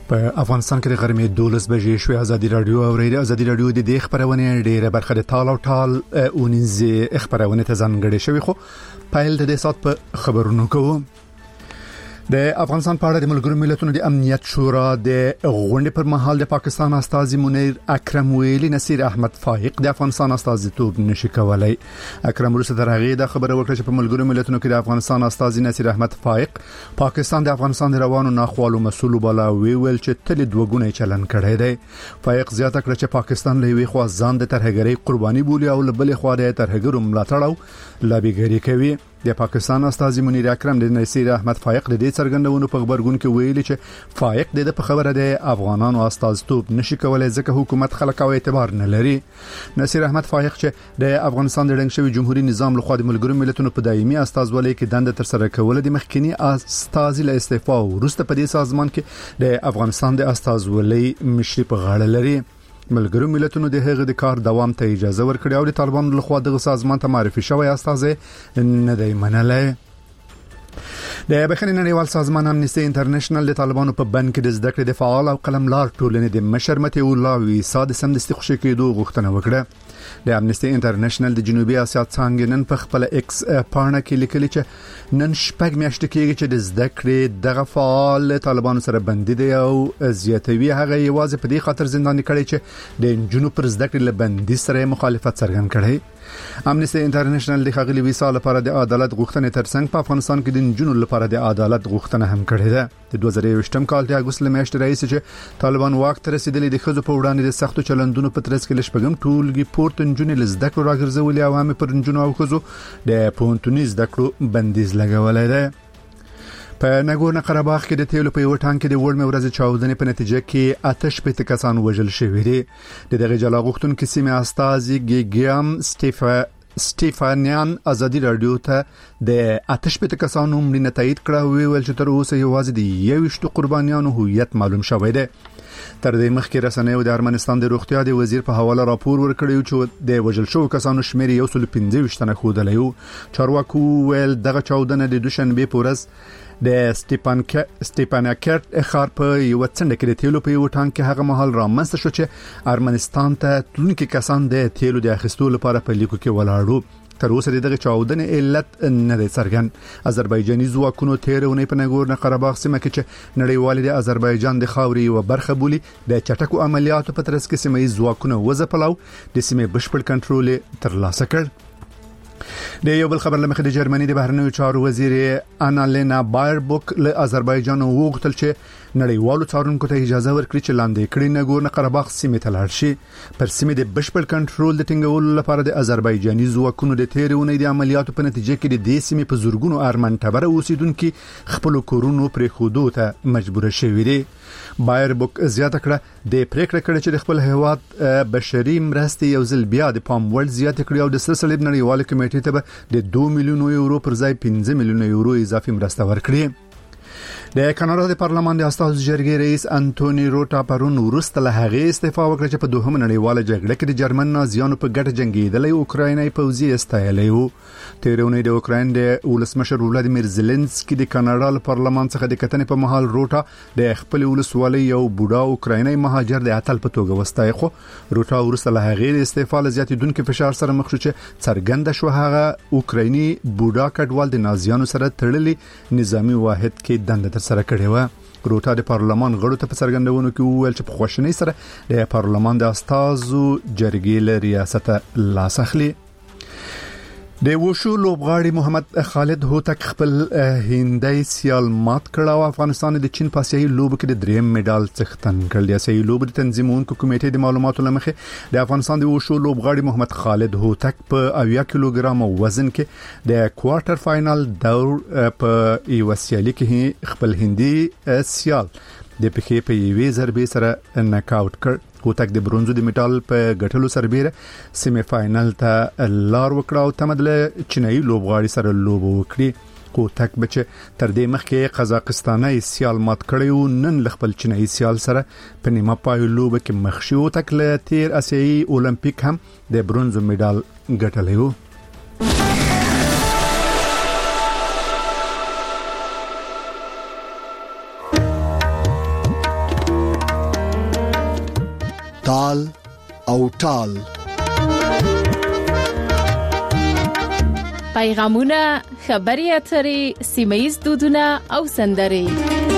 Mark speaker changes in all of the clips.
Speaker 1: په افغانستان کې د غرمې 12 بجې شوې ازادي رادیو او ازادي رادیو د دې خبرونه ډیره برخه د ټال او ټال اونیزه خبرونه ته ځانګړې شوی خو پایل د دې سات په خبرونو کوو. د افغانستان په اړه د ملګرو ملتونو د امنیت شورا د غونډې پر مهال د پاکستان استازي منیر اکرم ویلي نصیر احمد فائق د افغانستان استازیتوب نشي کولای. اکرم وروسته درغه د خبره وکړه چې په ملګرو ملتونو کې د افغانستان استازي نصیر احمد فائق پاکستان د افغانستان د روانو ناخوالو مسؤل بلا ویل چې تل دوګونه چلن کړی دی. فائق زیاته کړه چې پاکستان له وی خو ځان د ترهګری قرباني بولي او له بل خوا د ترهګرو ملاتړ او لابیګری کوي. د پاکستان استازي منیر اکرم د نصیر احمد فائق د دې څرګندونو په خبرګون کې ویلي چې فائق د په خبره د افغانانو استازیتوب نشي کولای ځکه حکومت خلک او اعتبار نه لري. نصیر احمد فائق چې د افغانستان د رنګ شوی جمهوریت نظام لخوا د ملګرو ملتونو په دایمي استازولۍ کې دنده تر سره کول د مخکنی استازي له استعفا وروسته په دې سازمان کې د افغانستان د استازولۍ مشري په غاړه لري. ملګرو ملتونو د هغه د کار دوام ته اجازه ورکړې او د طالبانو لخوا د سازمان ته معرفي شوی استازي نه دی منلای. د بخښنې نړیوال سازمان امنیستي انټرنیشنل د طالبانو په بند کې د زده کړې د فعال او قلمدار ټولنې د مشر متي الله ویسا د سمدستي خوشی کېدو غوښتنه وکړه. د امنیستي انټرنیشنل د جنوبي اسیا څنګه نن په خپل ایکس پاڼه کې لیکلي چې نن شپږ میاشتې کېږي چې د زده کړې دغه فعال طالبانو سره بندي دي او زیاتوي هغه یوازې په دې خاطر زنداني کړي چې د جنوب پر زده کړې له بندي سره مخالفت څرګند کړي. امنیستي انټرنیشنل د خغلی ویسا لپاره د عدالت غوښتنې ترڅنګ په افغانستان کې د جنونو لپاره د عدالت غوښتنه هم کړې ده. د 2023م کال د اگست میاشتې راځي چې طالبان واک ته رسیدلي د خزو په وړاندې د سختو چلندونو په ترڅ کې لشپګم ټولګي پورته جنونې لزده کړو راګرځولې او هم پر جنونو او خزو د پونتونی زده کړو بندیز لګولای دی. په ناګورنو قرهباغ کې د تیلو په یو ټانک کې د وړمې ورځې چاودنې په نتیجه کې آتش په کسان وژل شوی دی. د دغه جلا غوښتونکو سیمه استازي ګیګام سټیفانیان ازادي رادیو ته د آتش په کسانو مړینه تایید کړه او ویل چې تر اوسه یوازې د 21 قربانیانو هویت معلوم شوی دی. تر دې مخکې رسنیو د ارمنستان د روغتیا د وزیر په حواله راپور ورکړی چې د وژل شوو کسانو شمیر 115 تنه ښودلی. چارواکو ویل دغه چاودنه د دوشنبه په ورځ د سټیپاناکرت ښار په یو څنډه کې د تیلو په یو ټانک کې هغه مهال رامنځته شو چې ارمنستان ته تلونکي کسان د تیلو د اخیستلو لپاره په لیکو کې ولاړو. تر اوسه دغه چاودنې علت نه دی څرګند. آذربایجاني ځواکونو تیرونه په ناګورنو قرهباغ سیمه کې چې نړیوال د آذربایجان د خاورې یو برخه بولی د چټکو عملیاتو په ترڅ کې سیمه ځواکونه وځپلو د سیمه بشپړ کنټرول ترلاسه کړ. د یو بل خبر لمخې د جرمني د بهرنیو چارو وزیر انالینا بایربوک له آذربایجان وغوښتل چې نړیوالو څارونکو ته اجازه ورکړي چې لاندې کړي ناګورنو قرهباغ سیمه ته لاړ شي. پر سیمه د بشپړ کنټرول د ټینګولو لپاره د آذربایجاني ځواکونو د تیرونې د عملیاتو په نتیجه کې د دې سیمه په زورګونو ارمن ټبره اوسیدونکو خپل کورونو پرې خودو ته مجبور شوي دي. بایربوک زیاته کړه د پریکړه کړې چې د خپل هیواد بشري مرستې یو ځل بیا د پام وړ زیات کړي او د سلسله نړیوال کمیټې ته د 2 میلیون یورو پر ځای 15 میلیون یورو اضافي مرسته ورکړي. د کاناډا د پارلمان د استازو جرګې رئیس انټونی روټا پرون وروسته له هغه استعفا وکړه چې په دوهمه نړیواله جګړه کې د جرمن نازیانو په ګټه جنگیدلې اوکرایني پوځي استایلې وو. تیرونه د اوکراین د ولسمشر ولادیمیر زيلنسکي د کاناډا له پارلمان څخه د کتنې په محل روټا د خپل ولسوالۍ یو بوډا اوکرایني مهاجر د اتل په توګه وستای خو روټا وروسته له هغه د استعفا لزیاتیدونکو فشار سره مخ شو چې څرګنده شو هغه اوکرایني بوډا کډوال د نازیانو سره تړلي نظامی واحد کې دنده سره کړي و. روټا د پارلمان غړو ته په څرګندونو کې وویل چې په خوشنۍ سره د پارلمان د استازو جرګې له ریاست لاس اخلي. د وشو لوبغاړي محمد خالد هوتک خپل هندۍ سیال مات کړ او افغانستان د چین په آسیایي لوبو کې د دریم میډال څښتن کړ. د آسیایي لوبو د تنظیمونکو کمیټې د معلوماتو لمخې د افغانستان د وشو لوبغاړي محمد خالد هوتک په 80 کیلوګرام وزن کې د کوارټر فائنل دور په یو سیالي کې خپل هندي سیال د پخې په یوې ضربې سره ناکاوټ کړ. هوتک د برونزو د میډال په ګټلو سربېره سیمه فائنل ته لار وکړه او تمدله چینایي لوبغاړي سره لوب وکړي. هوتک بچ تر دې مخکې قزاقستاني سیال مات کړی او نن خپل چینایي سیال سره په نیمه پای لوب کې مخ شو. هوتک له تیر آسیایي اولمپیک هم د برونزو میډال ګټلی و.
Speaker 2: ټال.
Speaker 3: پیغامونه، خبري اترې، سیمه‌ییز دودونه او سندرې.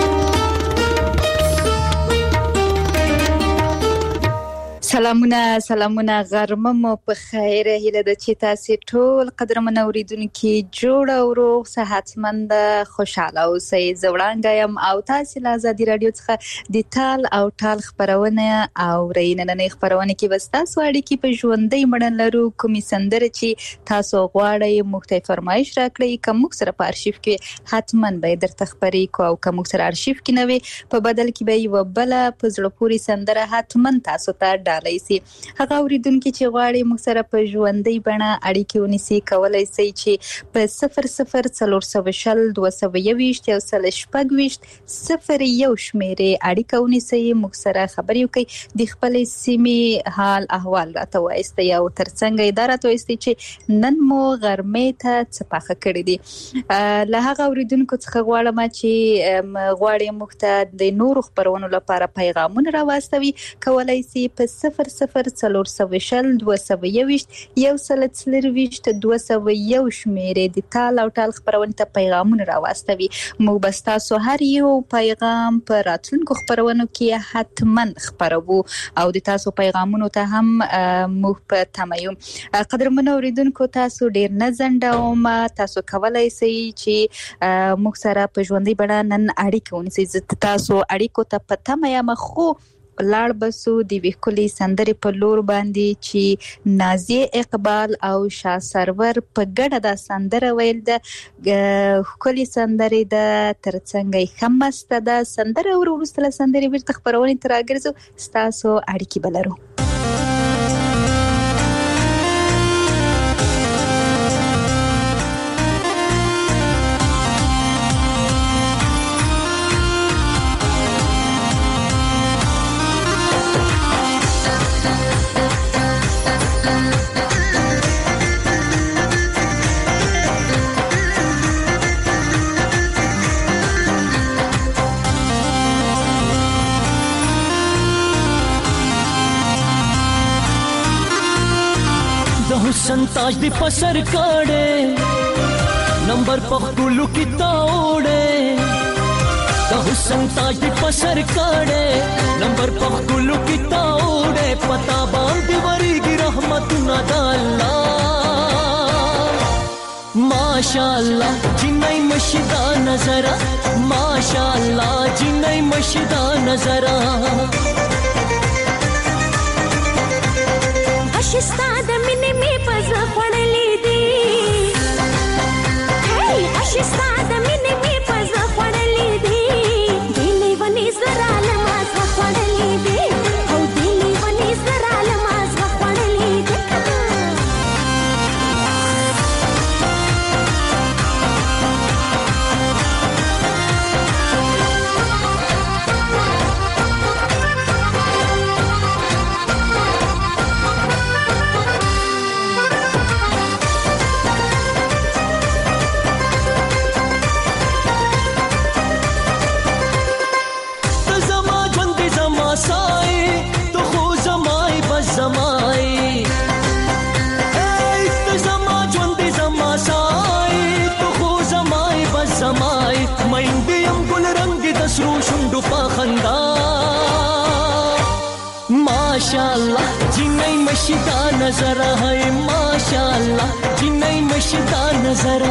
Speaker 4: سلامونه غرمه مو په خیر. هیله ده چې تاسو ټول قدرمن اوریدونکو جوړ او روغ صحتمند خوشاله اوسئ. زوړانګم او تاسو له آزادي رادیو څخه د ټال او ټال خبرونه او ریننې خبرونه کې بس تاسو اړیکې په ژوندۍ مړن لرو. کومې سندره چې تاسو غواړئ مختلف فرمایش راکړئ، کوم سره په ارشیف کې حتماً به درته خبرې کو، او کوم سره ارشیف کې نه وي په بدل کې به یو بل په زړه پوري سندره حتماً تاسو ته ډالۍ سي. هغه اوریدونکو چې غواړي موږ سره په ژوندۍ بڼه اړیکې ونیسي، کولای شي چې په 004221 شمیرې اړیکه ونیسي، موږ سره خبرې وکړي، د خپل سیمې حال احوال راته وایستي او ترڅنګ اداره ته وایستي چې نن مو غرمې ته څه پخه کړی دي. له هغه اوریدونکو څخه غواړم چې غواړي موږ ته د نورو خبرونو لپاره پیغامونه راوستوي، کولای شي په 004221 شمیرې د ټال او ټال خبرونه ته پیغامونه راوستوي. موږ بس تاسو هر یو پیغام په راتلونکو خبرونو کې حتماً خبرو او د تاسو پیغامونو ته هم موږ په تمه یو. قدرمن اوریدونکو تاسو ډیر نه ځنډوم، تاسو کولای شئ چې موږ سره په ژوندۍ بڼه نن اړیکه ونیسئ. تاسو اړیکو ته په تمه یم، خو لاړ بسو د ویکولي سندرې په لور باندې چې نازیه اقبال او شاه سرور په ګډه د سندره ویل د ویکولي سندرې د ترڅنګ خمسته د سندره ورسته سندرې ورته خبرونه تر راګرځو تاسو اړیکې بلرو.
Speaker 5: حسن تاج دی پسر کاڑے نمبر پختولو کی تاوڑے، دا حسن تاج دی پسر کاڑے نمبر پختولو کی تاوڑے، پتا باندی وری گی رحمت ندا اللہ ماشاءاللہ جنائی مشدہ نظرہ، ماشاءاللہ جنائی مشدہ نظرہ.
Speaker 6: اشستا د مینې می پزړه خړلې دي، هی اشستا د مینې می پزړه خړلې دي، دلی ونی زرا لماز خړلې دي، او دلی ونی زرا لماز خړلې دي.
Speaker 5: माशाअल्लाह जिन्नई मशीदा नजरा है, माशाअल्लाह जिन्नई मशीदा नजरा.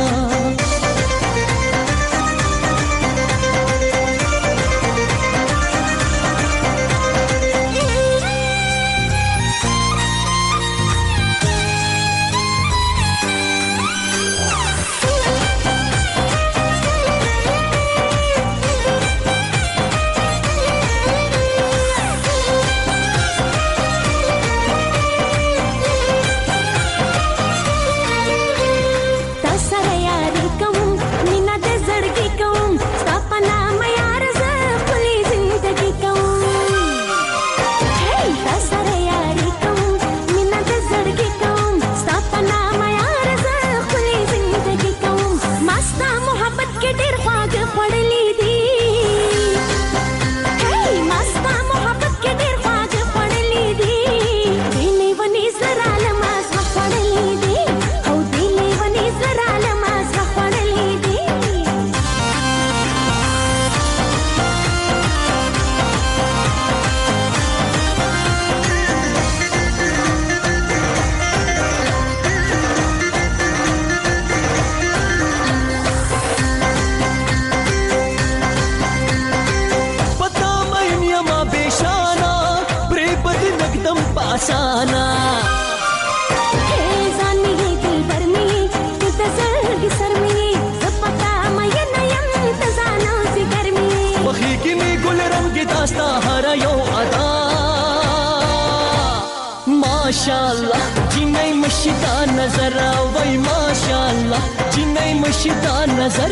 Speaker 5: ماشاءالله جنای مشدا نظر وای ماشاءالله جنای مشدا نظر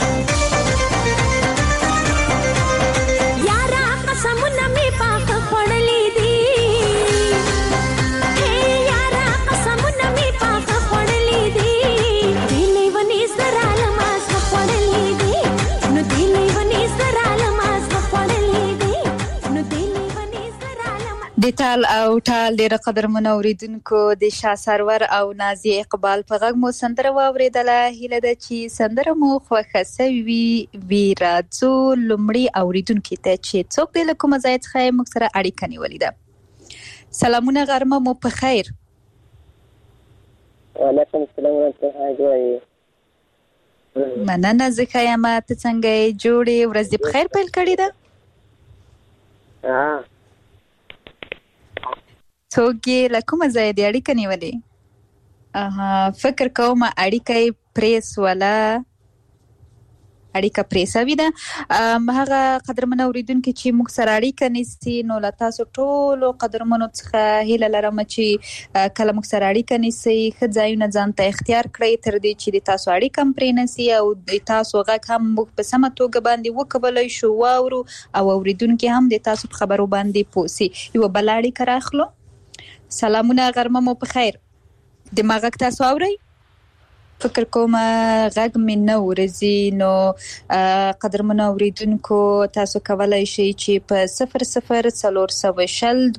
Speaker 6: یارا قسمونه می پاک خړلې دي هي یارا قسمونه می پاک خړلې دي دلې ونی سره لماس خړلې دي نو دلې ونی سره لماس خړلې دي نو دلې ونی سره لماس
Speaker 4: د ټال او ټال ډېر قدرمن اوریدونکو د شاه سرور او نازي اقبال په غږ مو سندره واوریدله. هیله ده چې سندره مو خوښه سوي وي. راځو لومړی اوریدونکو ته چې څوک دی له کومه ځای څخه موږ سره اړیکه نیولې ده. سلامونه غرمه مو په خیر.
Speaker 2: وعلیکم السلام ورحمۃ اللہ.
Speaker 4: مننه زه ښه یم. ته څنګه یې؟ جوړې ورځ دې په خیر پیل کړې ده؟ څوک یې له کومه ځایه دې اړیکه نیولې؟ فکر کوم اړیکه یې پرېسوله، اړیکه پرېسوي ده. هغه قدرمن اوریدونکي چې موږ سره اړیکه نیسي نو له تاسو ټولو قدرمنو څخه هیله لرم چې کله موږ سره اړیکه نیسي ښه ځایونه ځان ته اختیار کړئ تر دې چې د تاسو اړیکه هم پرې نسي او د تاسو غږ هم موږ په سمه توګه باندې وکولی شو واورو او اوریدونکي هم د تاسو په خبرو باندې پوه سي. یوه بله اړیکه راخلو. سلامونه غرمه مو په خیر. د ما غږ تاسو اورئ؟ فکر کوم غږ مې نه ورځي. نو قدرمنو اوریدونکو تاسو کولی شئ چې په 00402021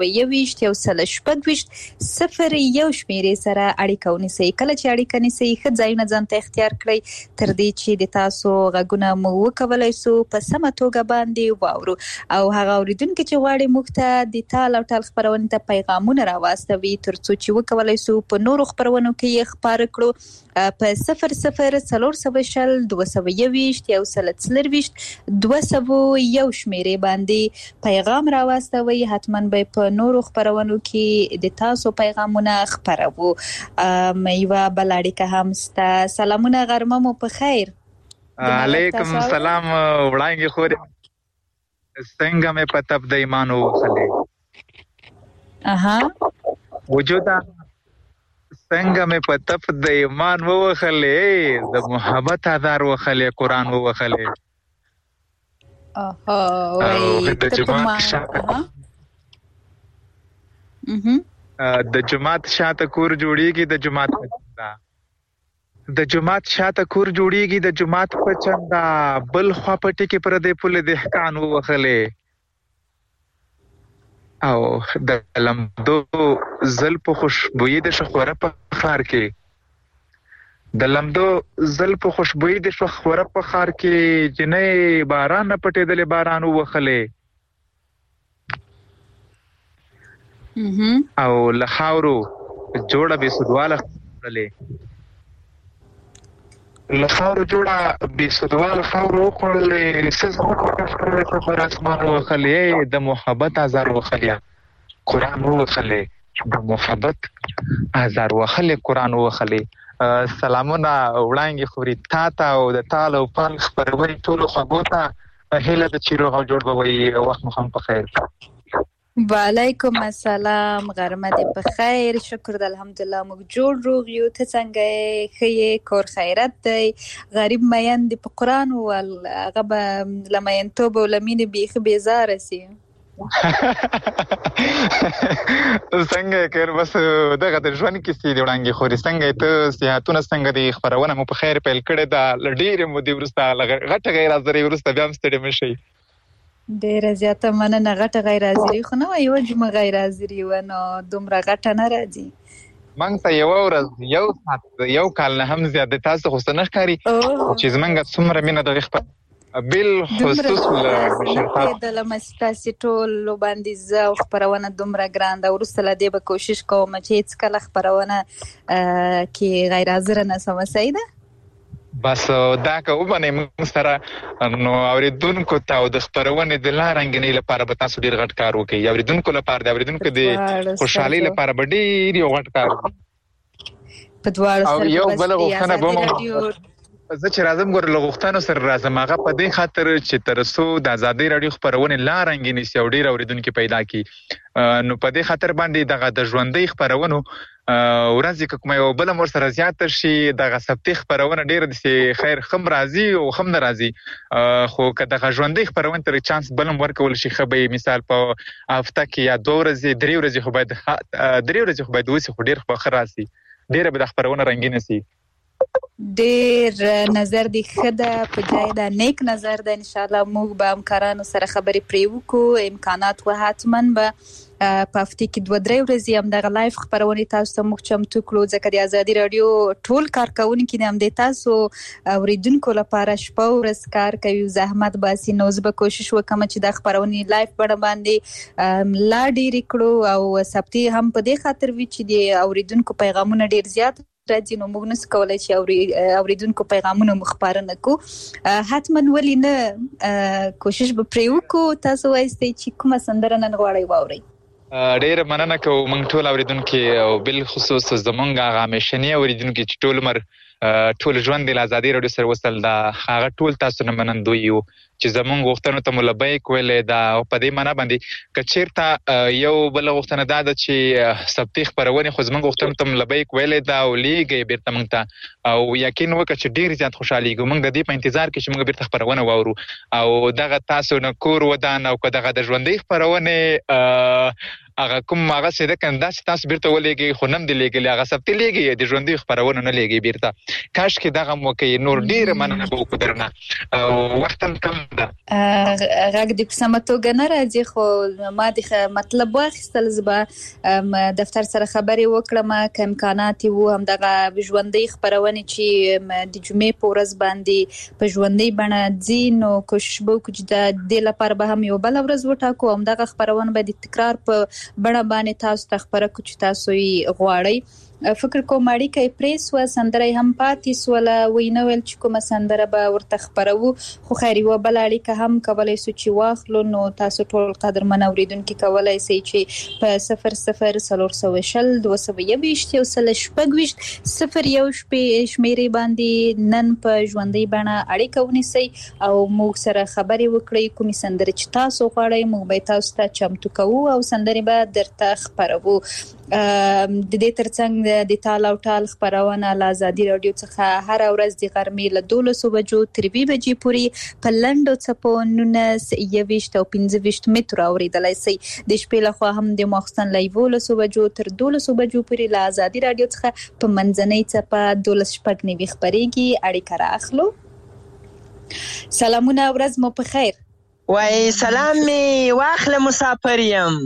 Speaker 4: 126 01 شمیرې سره اړیکه ونیسئ. کله چې اړیکه نیسئ ښه ځایونه ځان ته اختیار کړئ تر دې چې د تاسو غږونه مو وکولی سو په سمه توګه باندې واورو. او هغه اوریدونکي چې غواړي موږ ته د ټال او ټال خپرونې ته پیغامونه راواستوي تر څو چې وکولی سو په نورو خپرونو کې یې خپاره کړو په 00402021 126 شمیرې باندې پیغام راواستوي. حتما به په نورو خپرونو کې د تاسو پیغامونه خپروو. یوه بله اړیکه هم سته. سلامونه غرمه مو په خیر.
Speaker 7: علیکم السلام وړانګې خورې څنګه مې په تپ د ایمان وخلې وجوده څنګه مې په تپ د ایمان ووخلې د محبت هزار وخلې قرآن ووخلې د جماعت شاته کور جوړیږي د جماعت د جماعت شاته کور جوړیږي د جماعت په چندا بل خوا پټي کې پر دې پوله د حقان ووخلې او د لمدو زل په خوشبوئی د شخوره په خار کې د لمدو زل په خوشبوئی د شخوره په خار کې جنې باران پټېدلې باران وخلې او لخاورو جوړه به سدواله خلې لخاورو جوړه به سدواله خاورو خلې سزا په پر اسمان وخلې د محبت هزار وخلې قرآن وخلې د محبت هزار وخلې قرآن وخلې. سلامونه وړانګې خوري تا ته او د ټال او ټال خپروي ټولو خوږو ته هیله ده چې روغ او جوړ به وي. وخت مو هم په خیر.
Speaker 4: وعلیکم السلام. غرمه دې په خیر. شکر د الحمدلله موږ جوړ روغ یو. ته څنګه یې؟ ښه یې؟ کور خیرت دی؟ غریب مین دې په قرآن وویل هغه به له مینتوب او له مینې بیخي بیزاره سي.
Speaker 7: څنګه کړ بس دغه د ژوند کیسې دی وړانګې خوري. څنګه ته صحتونه څنګه دی؟ خبرونه مو په خیر پیل کړې ده ډېرې مودې وروسته غټه غیر حاضرۍ وروسته بیا هم ستړي مه شئ.
Speaker 4: ډېره زیاته مننه. غټه غیر حاضري خو نه وه یوه جمعه غیر حاضري وه نو دومره غټه نه راځي.
Speaker 7: موږ ته یوه ورځ یو ساعت یو کال نه هم زیات دی. تاسو خو څه نه ښکاري چې زموږ څومره مینه دغې خپل بالخصوص
Speaker 4: دلم ستاسو ټول باندې زه خبرونه دومره ګران ده. ورسته لدی به کوشش کوم چې هیڅ کله خبرونه کې غیر حاضر نه سم سیده
Speaker 7: بس دا کوم باندې سره نو اوریدونکو ته د خبرونه د لارنګنې لپاره به تاسو ډیر غټ کار وکړئ. اوریدونکو لپاره د اوریدونکو د خوشحالي لپاره به ډیر یو غټ کار
Speaker 4: په دواړو سره
Speaker 7: یو بل غوښتنه به زه چې راځم ګور لغوښتنو سره راځم هغه په دې خاطر چې تر څو د ازادي رادیو خبرونه لارنګ نيسي او ډیر اوریدونکو پیدا کی نو په دې خاطر باندې دغه د ژوندۍ خبرونو ورځ کوم یو بل مر سره زیات شي دغه سبتي خبرونه ډیر د خیر خم راضي او خم ناراضي خو که دغه ژوندۍ خبرونه تر چانس بلم ورکول شي خبي مثال په هفته کې یا 2 ورځې 3 ورځې خو باید 3 ورځې خو باید وسی خو ډیر خراسي ډیر به د خبرونه رنگینه سي
Speaker 4: ډیر نظر دی خدا په جای دا نیک نظر ده ان شاء الله موږ به همکارانو سره خبرې پرې وکړو امکانات و حتمن به په هفته کې 2-3 ورځې هم دغه لایف خبرونه تاسو ته موږ چمتو کړو ځکه د ازادي رادیو ټول کارکونکو هم د تاسو اوریدونکو لپاره شپه ورځ کار کوي زحمت باسي نو زه به کوشش وکم چې د خبرونه لایف بڼه باندې لا ډیر کړو او سبتي هم په دې خاطر وی چې د اوریدونکو پیغامونه ډیر زیات راځي نو موږ نس کولای چې اوریدونکو پیغامونه مخبرنه کو حتمن ولې نه کوشش به پرې وکړو تاسو وایستئ چې کومه سندره نن غواړئ واورئ
Speaker 7: ډیر مننه کوم موږ ټول اوریدونکو او بل خصوص زمونږ هغه مشنی اوریدونکو چې ټول مر ټول ژوند د ازادي رادیو سره وصل دا هغه ټول تاسو نه منندوی یو چې زمونږ غوښتنو ته ملبیک ویلې دا په دې معنی باندې کچیرته یو بل غوښتنه دا چې سبتي خبرونه خو زمونږ غوښتنو ته ملبیک ویلې دا ولېږي بیرته موږ ته او یقین وکړه چې ډیر زیات خوشالي کوم موږ د دې په انتظار کې چې موږ بیرته خبرونه واورو او دغه تاسو نه کور ودان او دغه د ژوندۍ خبرونه هغه کوم هغه څه ده کنده چې تاسو بیرته ولېږي خو نن دی لېږي هغه سبتي لېږي د ژوندۍ خبرونه نه لېږي بیرته کاش کې دغه موقع نور ډیر مننه به وکړنه او وخت کم ده
Speaker 4: غږ د سمتوګه نه راځي خو ما د مطلب واخیستل زبا دفتر سره خبرې وکړم که امکانات وو هم دغه ژوندۍ خبرونه چې د جمعې په ورځ باندې په ژوندۍ بڼه ځي نو کوشش وکړو چې د لپاره به هم یو بل ورځ وټاکو هم دغه خبرونه به د تکرار په بڼه باندې تاسو ته خبره کوم چې تاسو یې غواړئ فکر کوم اړیکه پریس و سندره هم پاتې سوله وینه ویل چې کومه سندره به ورته خبرو خو خیر یو بل اړیکه هم کولای سو چې واخلو نو تاسو ټول قدرمن اوریدونکو کولای سئ چې په 00 221 شمیرې باندې نن په ژوندۍ بڼه اړیکه ونیسئ او موږ سره خبرې وکړئ کومې سندره چې تاسو غواړئ موږ به تاسو ته چمتو کوو او سندره به درته خبرو د دې ترڅنګ د تال او ټال خبرونه له ازادي رادیو څخه هر ورځ د غرمې له 12 بجو تر 2 بجې پورې په لنډو څپو 19 او 15 متر اوریدلای شئ د شپې لخوا هم د ماخستن له 11 بجو تر 12 بجو پورې له ازادي رادیو څخه په منځنۍ څپه 12 خبرېږي اړیکه راخلو سلامونه ورځ مو په خیر
Speaker 8: وای سلام می واخله مسافر یم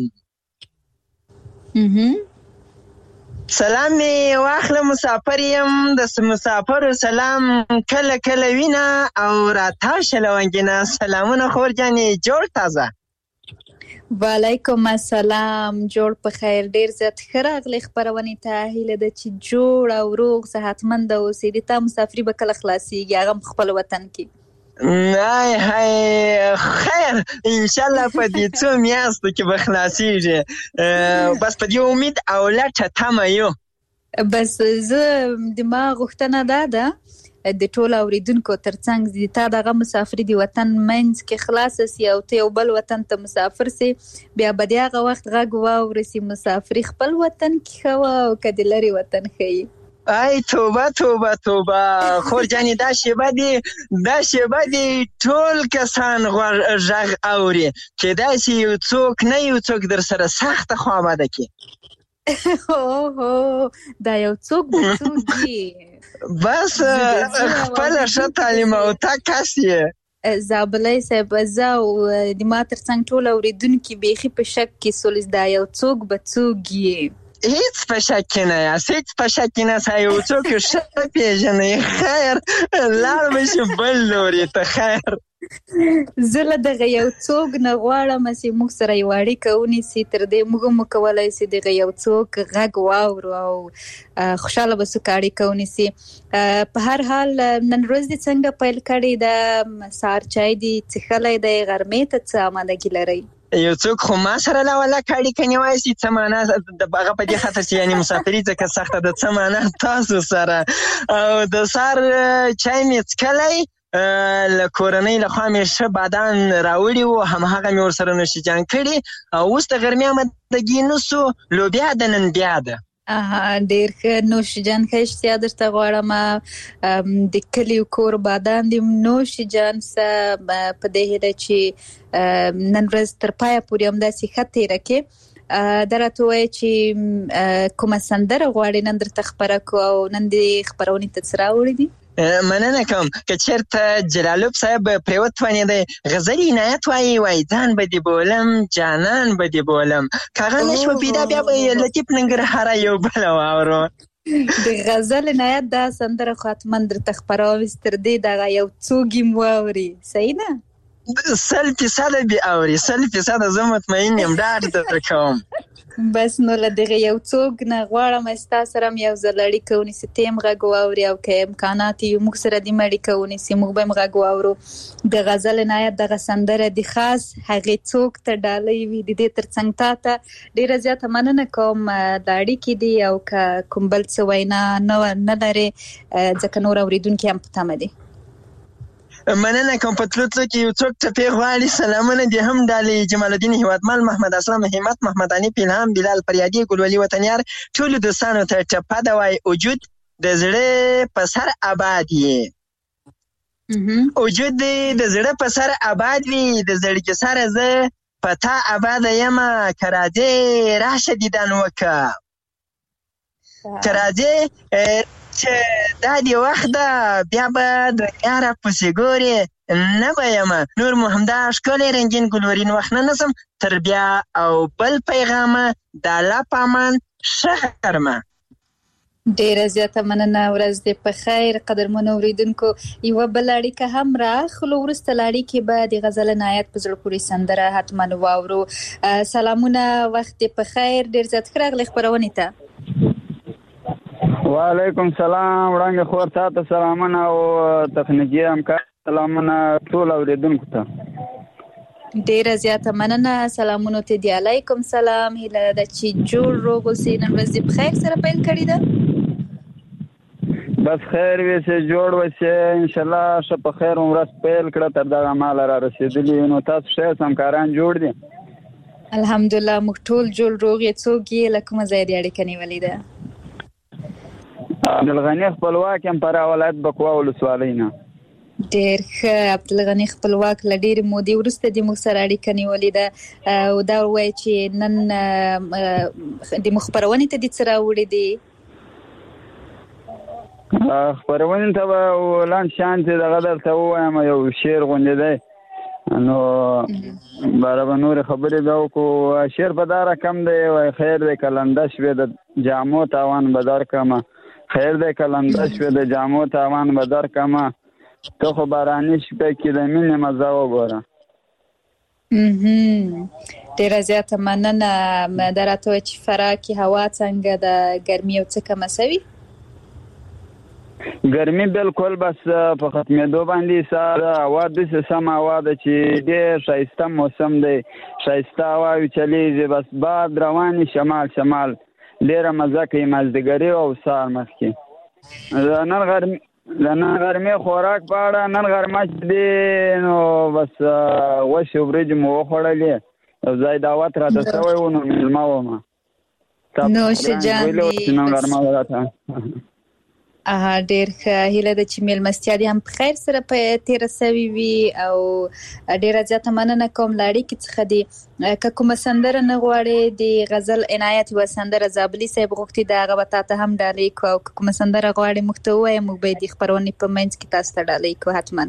Speaker 8: سلام می واخله مسافر یم د مسافر سلام کله کله وینا او راته شلونګینا سلامونه خور جانې جوړ تازه
Speaker 4: وعلیکم السلام جوړ په خیر ډیر زیات خراغلی خبرونه ته هیله ده چې جوړ او روغ صحتمند اوسئ د تا مسافری به کله خلاصيږي هغه خپل وطن کې
Speaker 8: نه هاي خیر ان شاء الله په دې څو میاشتو کې به خلاصيږي بس په دې امید او لټه تمه یو
Speaker 4: بس زه د ما غوښتنه ده د ټول اوریدونکو ترڅنګ د تا دغه مسافر دی وطن منځ کې خلاص سي او ته یو بل وطن ته مسافر سي بیا به دغه وخت غږ واورسي مسافر خپل وطن کې خو او کډلري وطن خي
Speaker 8: ای توبه توبه توبه خور جانی دا شیبه دی ټول کسان غږ اوري چې دا سی یو څوک نه یو څوک در سره سخت خوابه کی
Speaker 4: دا یو څوک دی
Speaker 8: بس خپل ښه تعلیم او تکاسیه
Speaker 4: زابلای صاحب زاو د ما ترڅنګ ټول اوریدونکو بیخي په شک کې سولز دا یو څوک به څوک
Speaker 8: هیڅ په شک نه هیڅ په شک نه سایو څوک ښه پیژنې خیر لار مشه بل لوري ته خیر
Speaker 4: زله دغه یو څوک نه غواړم چې موږ سره یو اړیکه ونیسي تر دې موږ مو کولای شي دغه یو څوک غږ واورو او خوشاله به سو اړیکه ونیسي په هر حال نن ورځ د څنګه پیل کړی د سار چای دی څخلای د غرمې ته څه آمادګي لري
Speaker 8: یو څوک خو ما سره لا ولا کاړي کني وایي چې معنا د هغه په دې خاطر چې یعنی مسافرۍ ځکه سخته د څه معنا تاسو سره او د سار چای می څکلای له کورنۍ لخوا مې ښه بادام راوړي وو، همهغه مې ورسره نوشیجان کړي او اوس د غرمې آمادګي نسو، لوبیا د نن بیا ده.
Speaker 4: ډېر ښه نوشیجان ښه اشتیا درته غواړم. د کلي کور بادام د نوشیجان څه په دې هیله چې نن ورځ تر پایه پورې همداسې ښه تېره کړې. دا راته ووایه چې کومه سندره غواړې نن درته خپره کړو او نن د خپرونې ته څه راوړي دي؟
Speaker 8: مننه کوم. که چېرته جلالوب صاحب پرې وتوانېدی غزل عنایت وایي ځان به دې بولم جانان به دې بولم، که هغه نه شوه پیدا بیا به لطیف ننګرهاره یو بله واورو.
Speaker 4: د غزل عنایت دا سندره خو حتما درته خپروم، تر دې دغه یو څوک یې واوري. صحیح ده؟
Speaker 8: 100% به اوري، 100% زه مطمئن یم، ډاډ درکوم.
Speaker 4: بس نو له دغه یو څوک نه غواړم ستا سره یو ځل اړیکه ونیسي، ته هم غږ واوري او که امکانات یې موږ سره دې هم اړیکه ونیسي، موږ به هم غږ واورو. د غزل عنایت دغه سندره د خاص هغې څوک ته ډالۍ وي، د دې تر څنګ تا ته ډېره زیاته مننه کوم. د اړیکې دي او که کوم بل څه وینا نه لرې ځکه نور اورېدونکي هم په تمه دي.
Speaker 8: مننه کوم. په تلو څو کې یو څوک ټپې غواړي سلامونه دې هم ډالۍ. جمال الدین هیوادمل، محمد اسلام همت، محمد انیف الهام، بلال فریادي، ګلولي وطنیار، ټولو دوستانو ته ټپه ده وایي وجود د زړه په سر آباد یې، وجود دې د زړه په سر آباد وي، د زړګي سره زه په تا آباده یمه، که راځې راشه دیدن وکړه، که راځې چې دا دی وخت ده بیا به دنیا را پسې ګورې نه به یمه، نور مو همدا ښکلی رنګین ګلورین وخت نه نسم، تر بیا او بل پیغامه د الله په امان ښه غرمه.
Speaker 4: ډېره زیاته مننه، ورځ دې په خیر. قدرمنو اورېدونکو یوه بله اړیکه هم راخلو، وروسته له اړیکې به د غزل عنایت په زړه پورې سندره حتما واورو. سلامونه، وخت دې په خیر، ډېر زیات ښه راغلی خپرونې ته.
Speaker 9: وعلیکم سلام، وړانګې خور تا ته سلامونه او تخنیکي همکار سلامونه ټول اورېدونکو ته.
Speaker 4: ډېره زیاته مننه، سلامونو ته دی. علیکم سلام، هیله ده چې جوړ روغ اوسې. نن ورځ دې په خیر سره پیل کړې ده؟
Speaker 9: بس خیر ویسې جوړ وسې انشاءالله ښه په خیر ورځ پیل کړه، تر دغه ماله را رسېدلي. نو تاسو ښه همکاران جوړ دي؟
Speaker 4: الحمدلله موږ ټول جوړ روغ یې. څوک یې له کومه ځایه دې اړیکه نیولې ده؟
Speaker 9: عبدالغني خپلواک یم، فراه ولایت بکوا ولسوالۍ نه.
Speaker 4: ډېر ښه عبدالغني خپلواک، له ډېرې مودې وروسته دې موږ سره اړیکه نیولې ده او دا ووایه چې نن د موږ خپرونې ته دې څه راوړي دي؟
Speaker 9: خپرونې ته به لاند شانتې دغه درته ووایم، یو شعر غوندې دی، نو باره به نورې خبرې به وکړو. شعر په دا رقم دی، وایي خیر دی که لنده شوې د جامو تاوان به درکړمه، خیر دی که لنده شوې د جامو تاوان به درکړمه، ته خو باراني شپې کې د مینې مزه وګوره.
Speaker 4: ډېره زیاته مننه. دا راته وایي چې فراه کې هوا څنګه ده، ګرمي یو څه کمه شوي؟
Speaker 9: ګرمي بالکل بس په ختمېدو باندې ساره هوا داسې سمه هوا ده چې ډېر ښایسته موسم دی، ښایسته هواوې چلیږي، بس باد روانې شمال شمال، ډېره مزه کوي مازدیګري او سهار مخکې. د نن غرمې خوراک په اړه، نن غرمه چې دی نو بس غوښې وریجې مو وخوړلې، یو ځای دعوت راته شوی و نو مېلمه ومه.
Speaker 4: نوشجان دي.
Speaker 9: نن غرمه راته
Speaker 4: ډېر ښه، هیله ده چې مېلمستیا دې هم په خیر سره تېره سوې وي او ډېره زیاته مننه کوم له اړیکې څخه دي. که کومه سندره نه غواړې، د غزل عنایت یوه سندره زابلي صاحب غوښتي ده، هغه به تا ته هم ډالۍ کړو، او که کومه سندره غواړې موږ ته ووایه، موږ به یې د خپرونې په منځ کې تاسو ته ډالۍ کړو حتما.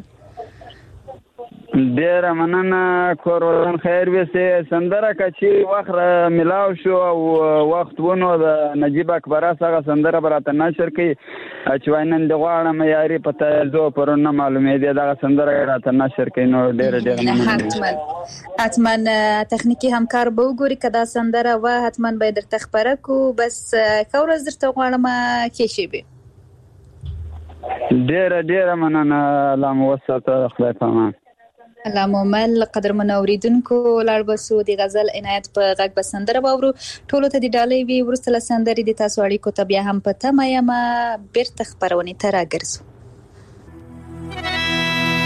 Speaker 9: ډېره مننه، کور وطن خیر ویسې. سندره که چې وخت ملاو شو او وخت ونو د نجیب اکبره هغه سندره به راته نشر کړي چې وایي نن دې غواړم یاري په تیزو پرون نه معلومېدې، دغه سندره راته نشر کړي. نو ډېره مننه.
Speaker 4: حتما تخنیکي همکار به وګوري، که دا سندره وه حتما به یې درته خپره کړو. بس ښه ورځ درته غواړم، ښې شېبې.
Speaker 9: ډېره مننه، الله مو وساته، خدای په امان.
Speaker 4: الله مومل. قدرمنو اورېدونکو لاړ به سو د غزل عنایت په غږ به سندره واورو، ټولو ته د ډالۍ وي. وروسته له سندرې د تاسو اړیکو ته بیا هم په تمه یم، بېرته خپرونې ته راګرځو.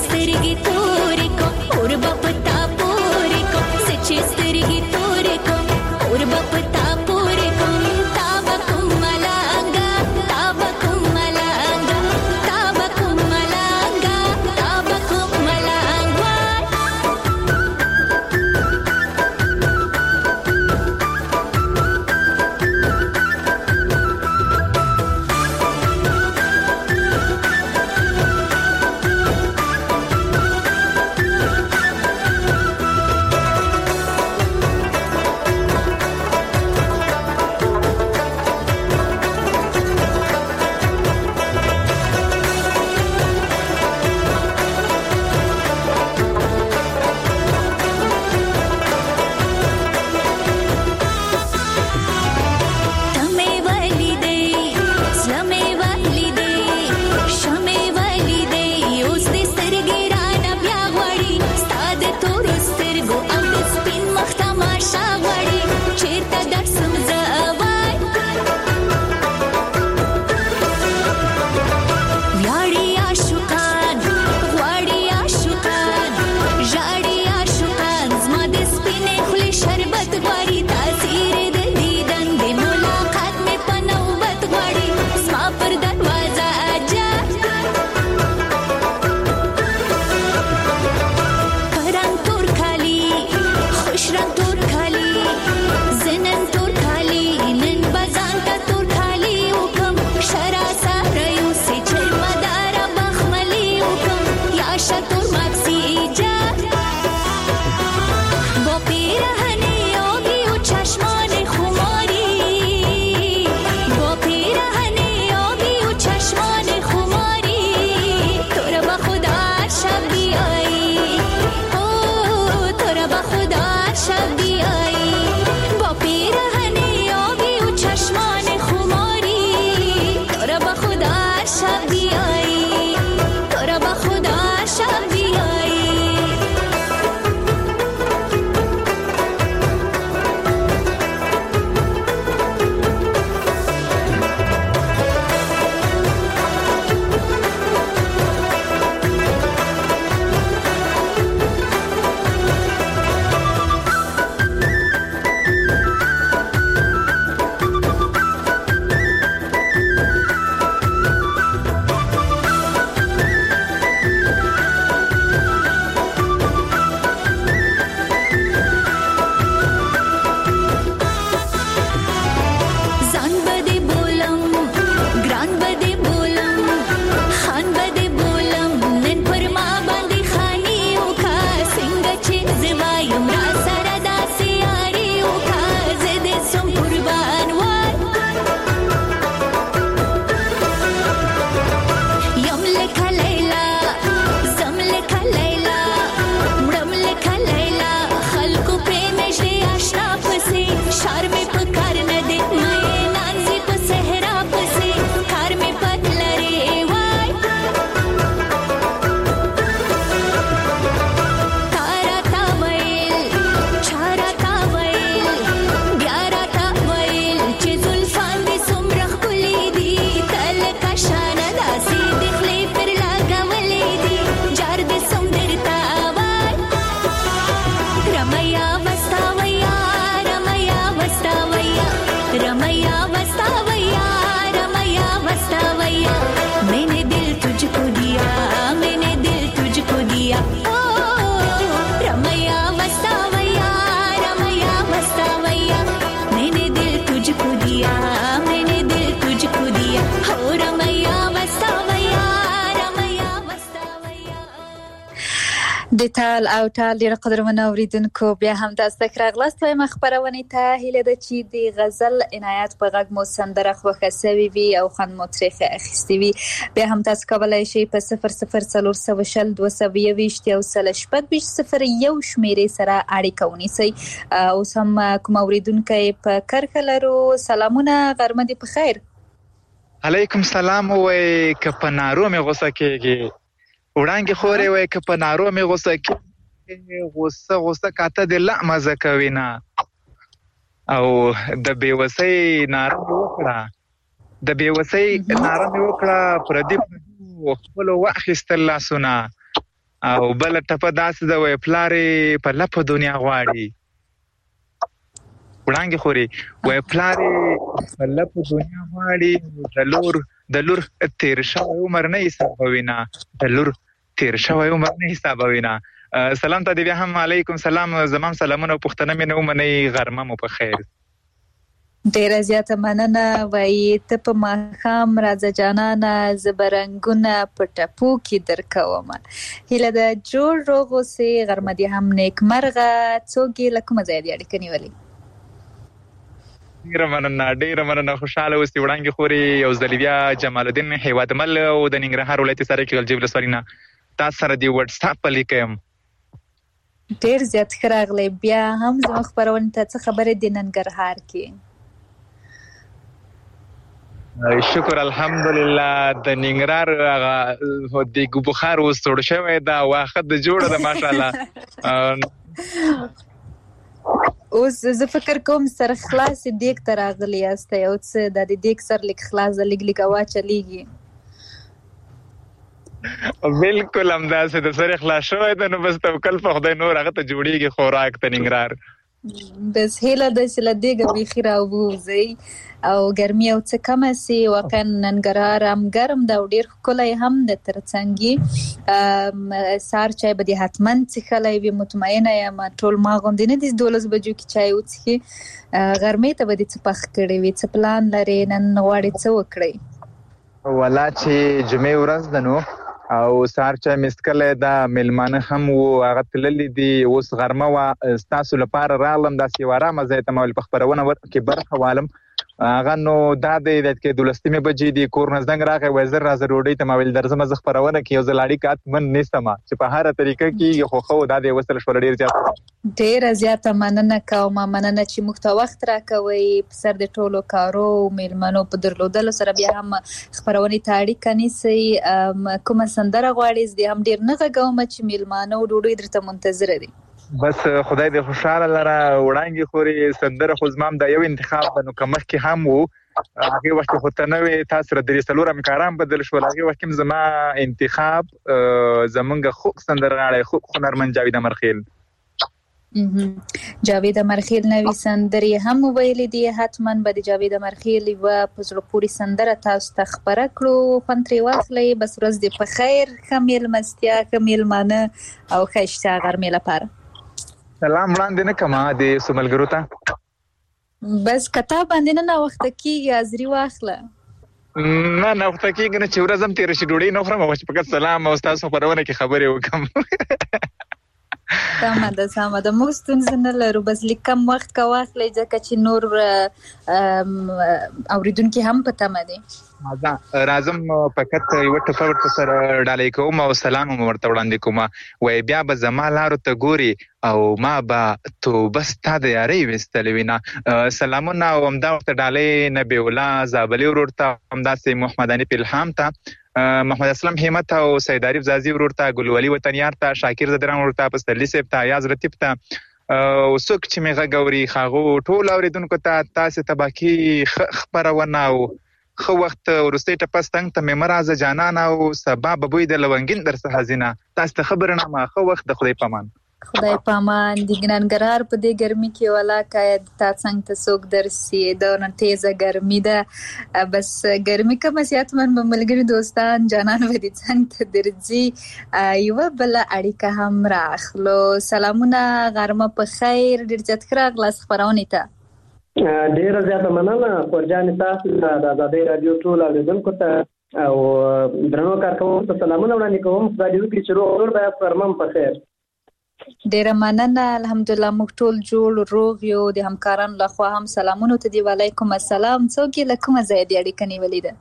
Speaker 6: سترګې تورې کوم اور به په تا پورې کوم زه چې سترګې تورې کوم اور به په تا پورې کوم تا به کوم ملنګه تا به کوم ملنګه تا به کوم ملنګه تا به کوم ملنګ وای
Speaker 4: د تال او تال ډیر قدرمن اوریدونکو بیا هم تاسو ته راغلاست وایم خبرونه ته هیله ده چې د غزل عنایت په غږ مو سندره خوښه سوي وي او خوند مو ترې اخیستی وي بیا هم تاسو کولای شئ په 0040 222 او 0 شمیرې سره اړیکه ونیسئ او سم کوم اوریدونکو په کرکلرو سلامونه غرمه دي په خیر
Speaker 7: علیکم سلام وای کپنارو مې غوسه کېږي وړانګې خورې وای که په نارو مې غوسه کې غوسه کاته د لا مزه کوي نه او د بېوسۍ ناره مې وکړه د بېوسۍ ناره مې وکړه پردي خپلو واخیستل لاسونه او بل ټپه داسې ده وای پلارې په لپه دنیا غواړي وړانګې خوري وای پلارې په لپه دنیا غواړي د لور تیر شوی عمر نه حسابوینه د لور تیر شوی عمر نه حسابوینه. سلام ته دی بیا هم علیکم سلام زمام سلامونه او پښتنه مې نه ومنئ غرمه مو په خیر.
Speaker 4: ډیره زیاته مننه وایي ته په ماښام راځه جانانه زه به رنګونه په ټپو کې درکوم. هیله ده جوړ روغ اوسې غرمه دې هم نیکمرغه. څوک یې له کومه ځایه دې اړیکه نیولې؟
Speaker 7: ډیره مننه خوشحاله اوسې وړانګې خوري. یو ځل بیا جمال الدین هیوادمل او د ننګرهار ولایت سرای کې غلجی ولسوالۍ نه تاسو سره دی واتساپ په لیکم.
Speaker 4: ډیر زیات ښه راغلی. بیا هم زموږ خپرونې ته څه خبرې د ننګرهار کې؟
Speaker 7: شکر الحمدلله. د ننګرهار هغه د بخار اوس توړ شوی دا واخه د جوړه ده ماشاءالله.
Speaker 4: اوس زه فکر کوم سر خلاص دیګ ته راغلی یاست او څه د دیګ سر لیک خلاص لیک واچلیږي.
Speaker 7: بالکل همداسې د سر خلاص شوی ده نو بس توکل په خدای نور هغه ته جوړیږي خوراک ته ننګرهار.
Speaker 4: بس هیله ده چې له دیګه بیخي راووځئ او ګرمي او څه کمه سي. واقعا ننګرهار هم ګرم ده او ډېر ښکلی هم د ترڅنګ سهار چای به دې حتما څښلی وي. مطمئنه یم ټول ما غوندې نه دي 12 بجو کې چای وڅښي. غرمې ته به دې څه پخ کړی وي؟ څه پلان لرې؟ نن غواړې څه وکړئ؟
Speaker 7: ولا چې جمعې ورځ ده نو او سهار چای مسکلی دا میلمانه هم وو هغه تللي دي. اوس غرمه وه ستاسو لپاره راغلم داسې یو ارامه ځای ته ما ویل په خپرونه کې برخه والم. هغه نو دا دی چې 12 بجې دي کور نه زنګ راغی وایي زر راځه ډوډۍ ته. ما ویل درځم زه خپرونه کې یو ځل اړیکه حتما نیسم چې په هره طریقه کېږي خو ښه دا دی وصل شوله ډېر زیات.
Speaker 4: ډېره زیاته مننه کوم. مننه چې موږ ته وخت راکوئ په سر د ټولو کارو میلمنو په درلودلو سره بیا هم خپرونې ته اړیکه نیسئ. کومه سندره غواړئ؟ زه دې هم ډېر نه غږوم چې میلمانه او ډوډۍ درته منتظره دي.
Speaker 7: بس خدای دې خوشحاله لره وړانګې خوري. سندره خو زما هم دا یو انتخاب به نو که مخکې هم و هغې وخت کې خو ته نه وې تا سره 3-4 همکاران بدل شول. هغې وخت کې زما انتخاب زمونږ خوږ سندرغاړی خوږ هنرمند جاوید امرخیل
Speaker 4: جاوید امرخیل نوې سندرې هم ویلې دي. حتما به د جاوید امرخیل یوه په زړه پورې سندره تاسو ته خپره کړو. خوند ترې واخلئ. بس ورځ دې په خیر. ښه میلمستیا ښه میلمانه او ښایسته غرمې لپاره.
Speaker 7: سلام وړاندې نه کومه د سملګرو ته
Speaker 4: بس کتاب باندې نه ناوخته کېږي حاضري واخله.
Speaker 7: نه ناوخته کېږي نه چې ورځ هم تېره شي ډوډۍ نه خورم چې فقط سلام او ستاسو خپرونه کې خبرې وکړم.
Speaker 4: سمه ده موږ ستونزه نه لرو. بس لږ کم وخت که واخلئ ځکه چې نور اورېدونکي هم په تمه دي.
Speaker 7: راځم فقط یوه ټپه ورته سره ډالۍ کوم او سلام هم ورته وړاندې کوم. وایي بیا به زما لارو ته ګوري او ما به توبه ستا د یارۍ ویستلې وینه. سلامونه او همدا ورته ډالۍ نبی الله زابلي ورور ته همداسې محمد انیف الهام ته محمد اسلم همت او سید عارف زازي ورور ته ګلولي وطنیار ته شاکر زدران ورور ته پسرلي صاحب ته ایاز رتیب ته او څوک چې مې غږ اوري هغو ټول اورېدونکو ته تاسې ته باقي خپرونه او ښه وخت وروستۍ ټپه ستنګ ته مې مه راځه جانانه او سبا به بوی د لونګین در څخه ځینه. تاسو ته خبره نامه ښه وخت د خدای پامان.
Speaker 4: خدای پامان. د ننګرهار په دې ګرمي کې ولاکه تا څنګ ته څوک درسي دونه تیزه ګرمي ده. بس ګرمي کمه سي حتما به ملګري دوستان جانان به دې څنګ ته درځي. یوه بله اړیکه هم راخلو. سلامونه غرمه په خیر. ډېر زیات ښه راغلاست خپرونې ته.
Speaker 2: ډیره زیاته مننه خورجانې تاسو د ازادۍ راډیو ټول اورېدونکو ته او درنو کارکوونکو ته سلامونه وړاندې کوم. خدای دې وکړي چې روغ جوړ بیاست. غرمه په خیر.
Speaker 4: ډیره مننه. الحمدلله موږ ټول جوړ روغ یو. د همکارانو لخوا هم سلامونه ته دی. وعلیکم السلام. څوک یې له کومه ځایه دې اړیکه نیولې ده؟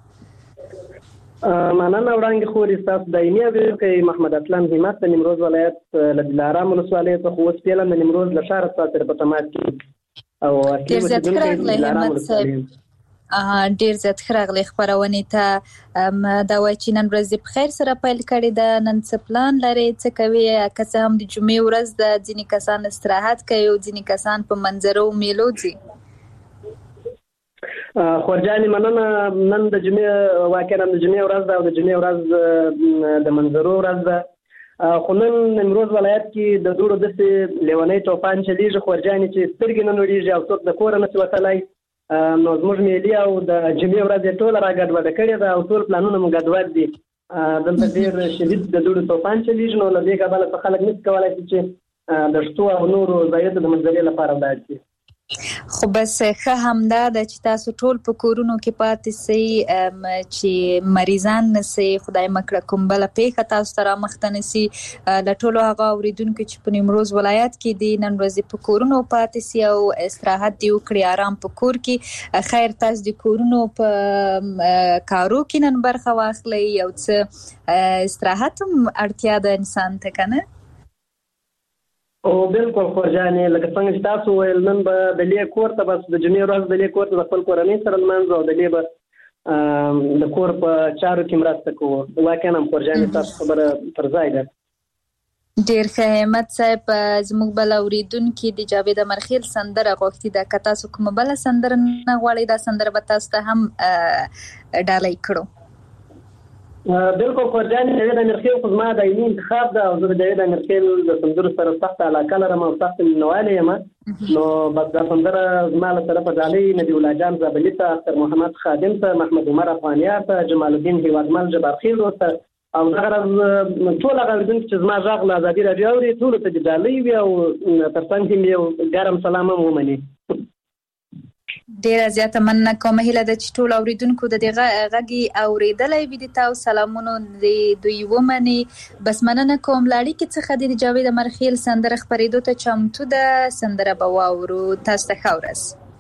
Speaker 2: مننه وړاندې خوري. ستاسو دایمي اورېدونکی محمد اسلم همت د نیمروز ولایت له دلارام ولسوالۍ څخه اوس فعلا د نیمروز له ښاره ستاسو سره په تماس کې او
Speaker 4: ډېر زیات ښه راغلی همت صاحب. ډېر زیات ښه راغلی خپرونې ته. دا وایي چې نن ورځ دې په خیر سره پیل کړې ده. نن څه پلان لرې؟ څه کوې؟ که څه هم د جمعې ورځ ده ځینې کسان استراحت کوي او ځینې کسان په منظرو میلو ځي.
Speaker 2: خورجانې مننه. نن د جمعې واقعا د جمعې ورځ ده او د جمعې ورځ د منظرو ورځ ده خو نن نیمروز ولایت کې د دوړو داسې لیونی توپان چلیږي خورجانې چې سترګې نه نوړېږي او څوک د کوره نشي وتلی. نو زموږ ملي او د جمعې ورځ یې ټوله راګډوډه کړې ده او ټول پلانونه مو ګډوډ دي. دلته ډېر شدید د دوړو توپان چلیږي. نو له دې کبله څه خلک نشي کولی چې د شتو او نورو ځایونو د منظرې لپاره ولاړ شي.
Speaker 4: خو بس ښه همدا ده چې تاسو ټول په کورونو کې پاتې سئ، چې مریضان نسئ، خدای مکړه کوم بله پیښه تاسو ته رامخته نسي. له ټولو هغه اورېدونکو چې په نیمروز ولایت کې دي نن ورځې په کورونو پاتې سي او استراحت دې وکړي، آرام په کور کې. خیر تاسو د کورونو په کارو کې نن برخه واخلئ، یو څه استراحت هم اړتیا ده انسان ته، که نه؟
Speaker 2: او بالکل خورجانې، لکه څنګه چې تاسو ویل نن به د لې کور ته بس د جمعې ورځ د لې کور ته د خپل کورنۍ سره لمانځو او د لې به د کور په چارو کې مرسته کوو. واقعا هم خورجانې تاسو خبره پر ځای ده.
Speaker 4: ډېر ښه. همت صاحب زموږ بل اورېدونکي د جاوید امرخیل سندره غوښتي ده، که تاسو کومه بله سندره نه غواړئ دا سندره به تاسو ته هم ډالۍ کړو.
Speaker 2: بالکل خورجانې، جاوید امرخیل خو زما دایمي انتخاب ده او زه د جاوید امرخیل د سندرو سره سخته علاقه لرم او سخت مینوالی یم. نو بس دا سندره زما له طرفه ډالۍ نبي الله جان زابلي ته، اختر محمد خادم ته، محمد عمر افغانیار ته، جمال الدین هیوادمل جبارخیل ته او دغه ورځ ټول هغه اورېدونکي چې زما غږ له ازادي راډیو اوري ټولو ته دې ډالۍ وي او تر څنګ کې مې یو ګرم سلام هم ومني.
Speaker 4: ډیره زیاته مننه کوم. هیله ده چې ټول اوریدونکو د دې غږ اوریدلی وي، د تاسو سلامونو دوی ومني. بس مننه کوم. له اړیکې څخه د جاوید امرخیل سندره خپرېدو ته چمتو ده، سندره به واورو. تاسو ته ښه ورځ.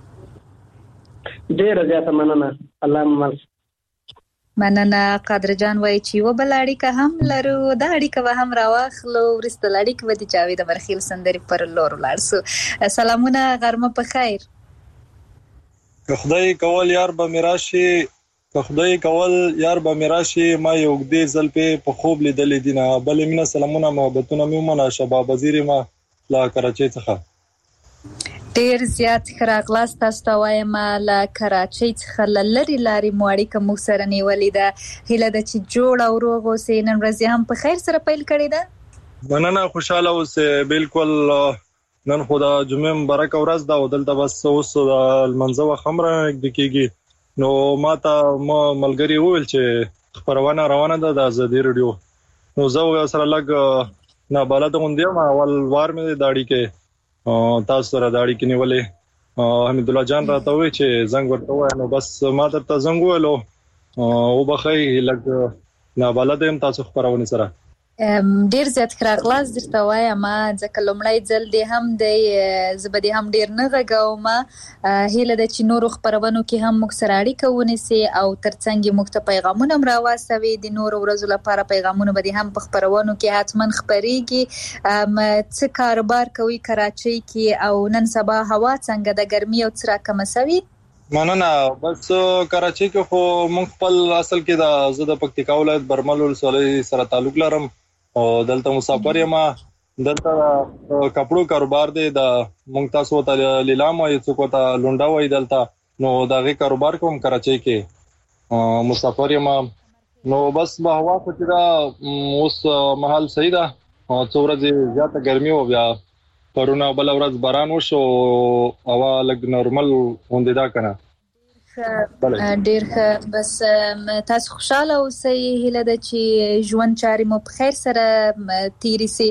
Speaker 2: ډیره زیاته مننه. الله مو مل.
Speaker 4: مننه. قادر جان وایي چې یوه بله اړیکه هم لرو، دا اړیکه به هم راواخلو، وروسته له اړیکې به د جاوید امرخیل سندرې پر لور ولاړ سو. سلامونه، غرمه په خیر.
Speaker 10: که خدای کول یار به میراشي، که خدای کول یار به میراشي، ما یو دې ځل په خوب لیدلې دي نه. بلې مینه سلامونه محبتونه مې ومنه. شباب وزیر ما له کراچۍ څخه.
Speaker 4: ډیر زیات ښه راغلاست. تاسو ته وایم له کراچۍ څخه له لرې لارې مو اړیکه موږ سره نیولې ده. هیله ده چې جوړ او روغ اوسئ. نن ورځ هم په خیر سره پیل کړې ده.
Speaker 10: مننه، خوشاله اوسئ. بالکل نن خو د جمعې مبارکه ورځ ده او دلته بس اوس د لمانځه وخت هم رانږدې کېږي. نو ما ته ملګري وویل چې خپرونه روانه ده د ازادي راډیو. نو زه سره لږ نابلده غوندې یم. اول وار مې د اړیکې تاسو سره د اړیکې نیولې. حمید الله جان راته وویل چې زنګ ورته ووایه. نو بس ما درته زنګ وویلو. وبخئ لږ نابلده یم تاسو خپرونې سره.
Speaker 4: ډیر زیات راغلاست درته وایم، ځکه لومړی ځل دی هم دی، زه به دې هم ډیر نه غږوم. هیله ده چې نورو خپرونو کې هم موږ سره اړیکه ونیسي او ترڅنګ یې موږ ته پیغامونه هم راواستوي. د نورو ورځو لپاره پیغامونه به دې هم په خپرونو کې حتما خپریږي. څه کاروبار کوي کراچۍ کې او نن سبا هوا څنګه ده، ګرمي او څه راکمه سوي؟
Speaker 10: مننه. بس کراچۍ کې خو موږ خپل اصل کې زه د پکتیکا ولایت برمل ولسوالۍ سره تعلق لرم او دلته مسافر یم. دلته کپړو کاروبار دی، د موږ تاسو ته لیلام وایي، څوک ته لونډا وایي دلته. نو دغه کاروبار کوم کراچۍ کې مسافر یم. نو بس به هوا خو چې دا اوس محل صحیح ده. څو ورځې زیاته ګرمي و، بیا پرونه بل ورځ باران وشو، هوا لږ نورمال غوندې ده کنه.
Speaker 4: ډیر ښه. بس تاسو خوشاله اوسئ. هیله ده چې ژوند چارې مو په خیر سره تیرې سي.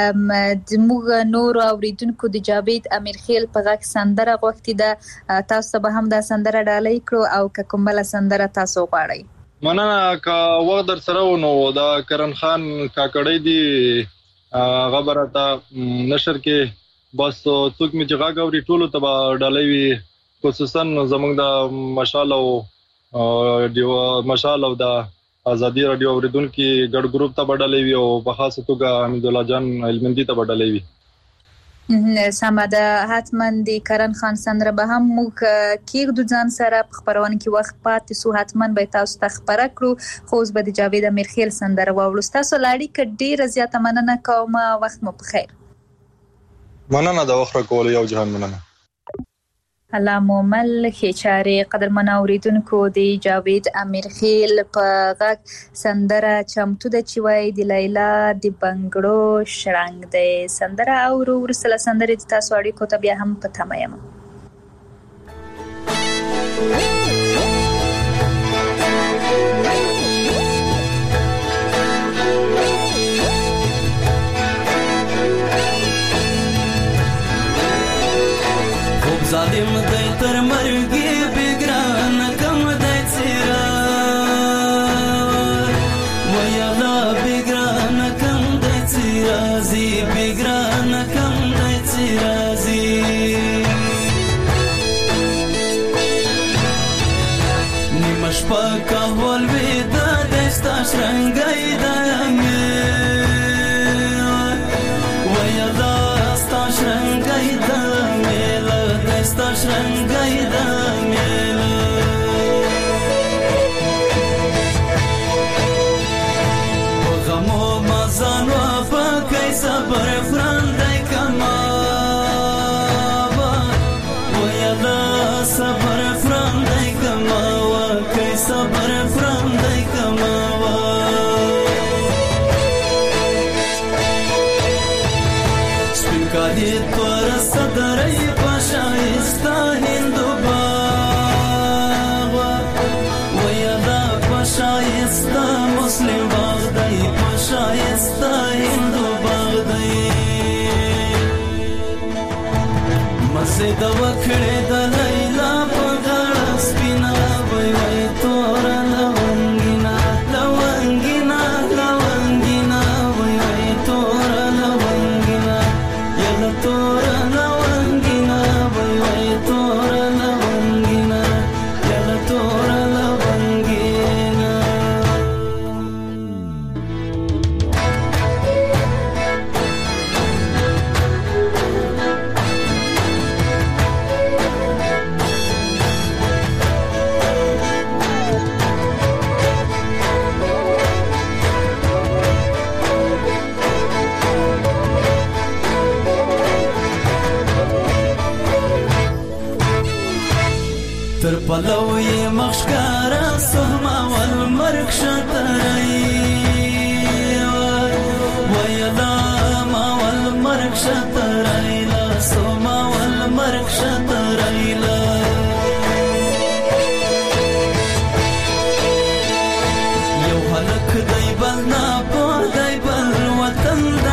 Speaker 4: زموږ نورو اوریدونکو د جاوید امرخیل په غږ سندره غوښتې ده، تاسو ته به هم دا سندره ډالۍ کړو او که کوم بله سندره تاسو غواړئ.
Speaker 10: مننه. که وخت در سره و نو دا کرن خان کاکړی دی هغه به راته نشر کې بس څوک مې چې غږ اوري ټولو ته به ډالۍ وي. خصوصا زموږ د مشال او د ازادي راډیو اوریدونکو ګډ ګروپ ته بدلې وي او په خاصه توګه حمید الله جان علمندي ته بدلې وي.
Speaker 4: سمه ده. حتما د کرن خان سندره به هم موږ کېږدو ځان سره په خپرونه کې وخت پاتې سو، حتما به تاسو ته خپره کړو. خو اوس به د جاوید امرخیل سندره واورو. تاسو له اړیکې ډیره زیاته مننه کوم. وخت مو په خیر.
Speaker 10: مننه د وخت راکولو. یو جهان مننه.
Speaker 4: الله مومل خېچاري قدرمن اوریدونکو د جاوید امیرخیل په غږ سندره چمتو د چوي د لیلا د بنگړو شرنګ د سندره او ورسله سندره د تاسو اړیکو ته بیا هم پته یم.
Speaker 5: ظالم دی تر مرګي بګران کم دی چیرې ویلا بګران کم دی چیرې زی بګران کم دی چیرې زی نیمش پاکا ول ودا دستا شرنګای دمه ویلا ستا شرنګای دمه sta shrangai da mela o gamo mazano pa kai sabar frandai kama o ya da sabar frandai kama wa kai sabar frandai kama spikadi tor sadarai شایسته هندوباغ ویدا پشایسته مسلم باغ دی پشایسته هندوباغ دی مسجد وکړه د لیلا په غاړه سپینا وای وای تور لونګینا لونګینا لونګینا وای وای تور لونګینا یلا تور پلوی مخشکارا سهما والمرک شترئی ویلا ما والمرک شترئی لا سهما والمرک شترئی لا یو حلق دی بل ناپو دی بل وطن دا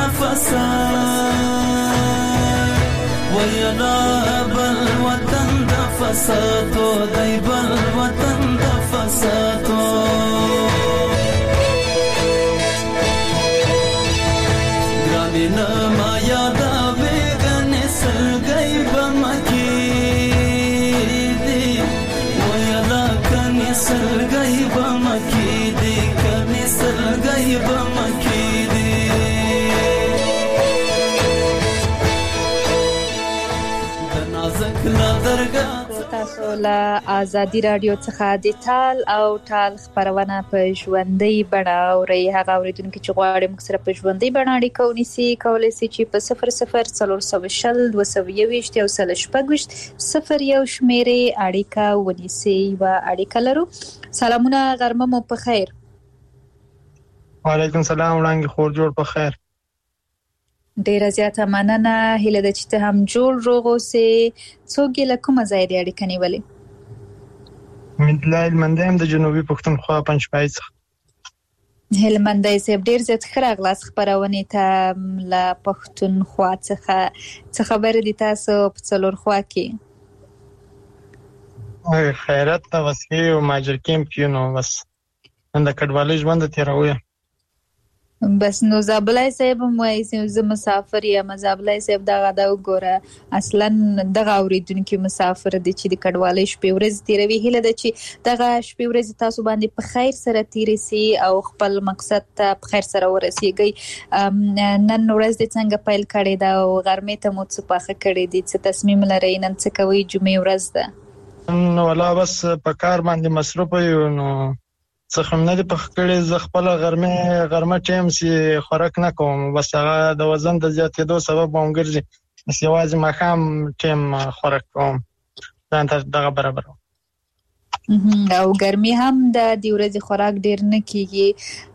Speaker 5: فساد ویلا بل وطن دا فسادو دی بل وطن دا فسادو گرانی نما یادا بیگن سلگئی بمکی دی ویلا کنی سلگئی بمکی دی کنی سلگئی بمکی دی دنازک لا درگاه
Speaker 4: تاسو له آزادي رادیو څخه د تال او ټال خبرونه په ژوندۍ بڼه اورئ. هغه اوریدونکو چې غواړي موږ سره په ژوندۍ بڼه اړیکه ونیسي کولی شي چې په 00402220 او 001 شمیرې اړیکه ونیسي. یوه اړیکه لرو. سلامونه، غرمه مو په خیر.
Speaker 11: وعلیکم السلام، وړاندې خور جوړ په خیر.
Speaker 4: ډیره زیاته مننه. هیله ده چې ته هم جوړ روغ اوسې. څوک یې له کومه ځایه دې اړیکه نیولې؟
Speaker 11: هلمندی یم، د جنوبي پښتونخوا پنجپای څخه.
Speaker 4: هلمندی صاحب ډیر زیات ښه راغلاست خپرونې ته له پښتونخوا څخه. څه خبرې دي تاسو په څلورخوا کې؟
Speaker 11: خیرت ته وسې او ماجر کیمپ یو نو بس نن د کډوالۍ ژوند تېروي.
Speaker 4: بس نو زابلای صاحب هم وایي چې زه مسافر یم. زابلای صاحب دغه دا وګوره اصلا دغه اوریدونکي مسافر دي چې د کډوالۍ شپې ورځې تېروي. هیله ده چې دغه شپې ورځې تاسو باندې په خیر سره تېرې سي او خپل مقصد ته په خیر سره ورسیږئ. نن ورځ دې څنګه پیل کړې ده او غرمې ته مو څه پاخه کړې دي؟ څه تصمیم لرئ؟ نن څه کوئ؟ جمعې ورځ ده.
Speaker 11: نو والله بس په کار باندې مصروف یو، نو څه هم نه دي پخ کړی. زه خپل غرمه ټایم سي خوراک نه کوم، بس هغه د وزن د زیاتېدو سبب هم ګرځي. بس یوازې ماښام ټایم خوراک کوم. ځان ته دغه برابر
Speaker 4: او ګرمي هم د دې ورځې خوراک ډیر نه کیږي.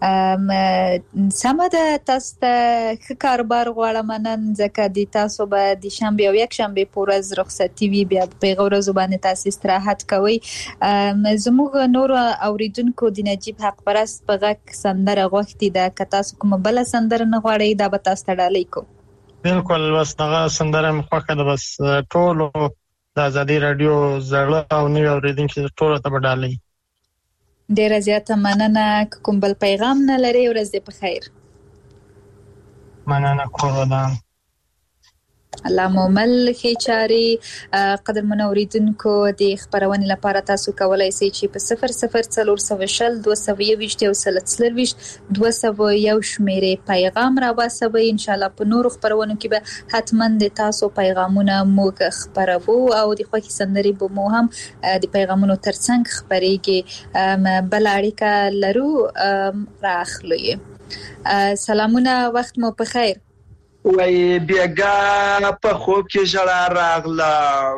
Speaker 4: سمه ده، تاسو ته ښه کاروبار غواړم نن، ځکه د تاسو به د شنبې او یک شنبې په ورځ رخصتي وي، بیا په هغه ورځو باندې تاسو استراحت کوئ. زموږ نور اوریدونکو د نجیب حق پرست په غږ سندره غوښتې ده، که تاسو کومه بله سندره نه غواړئ دا به تاسو ته ډالۍ کوو.
Speaker 11: بالکل، بس دغه سندره مې خوښه ده، بس ټولو د ازادي رادیو زړه او نوي اوریدونکو ټولو ته به ډالۍ.
Speaker 4: ډیره زیاته مننه. که کوم بل پیغام نه لرئ، ورځ دې په خیر.
Speaker 11: مننه، کور ودان.
Speaker 4: الله مومل ښې چارې. قدرمنو اوریدونکو، د خپرونې لپاره تاسو کولی شئ چې په 0040 220 او 201 شمیرې پیغام راوباسوئ. انشاءالله په نورو خپرونو کې به حتما د تاسو پیغامونه موږ خپروو او د خوښې سندرې به مو هم د پیغامونو ترڅنګ خپریږي. بل اړیکه لرو، راخلو یې. سلامونه، وخت مو په خیر.
Speaker 12: وای بیګا په خوب کې ژړا راغله،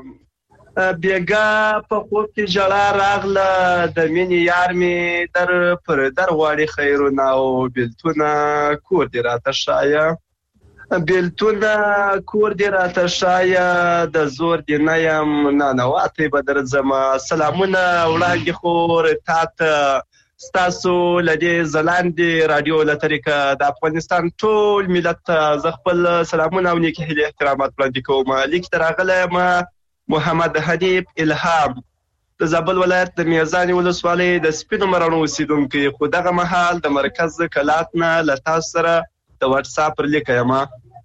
Speaker 12: بیګا په خوب کې ژړا راغله، د مینې یار مې در پر در غواړي خیرونه او بیلتونه کور دې راته ښایه، بیلتونه کور دې راته ښایه، د زور دې نه یم نانواتې به درځمه. سلامونه وړاندې خور تاته ستاسو لدې ځلاندې رادیو له طریقه د افغانستان ټول ملت ته زه خپل سلامونه او نیکې هیلې احترامات وړاندې کوم. لیک ته راغلی یم محمد حنیف الهام، د زابل ولایت د میزانې ولسوالۍ د سپینو مراڼو اوسېدونکی، خو دغه مهال د مرکز کلات نه له تاسو سره د واټساپ پر لیکه یم.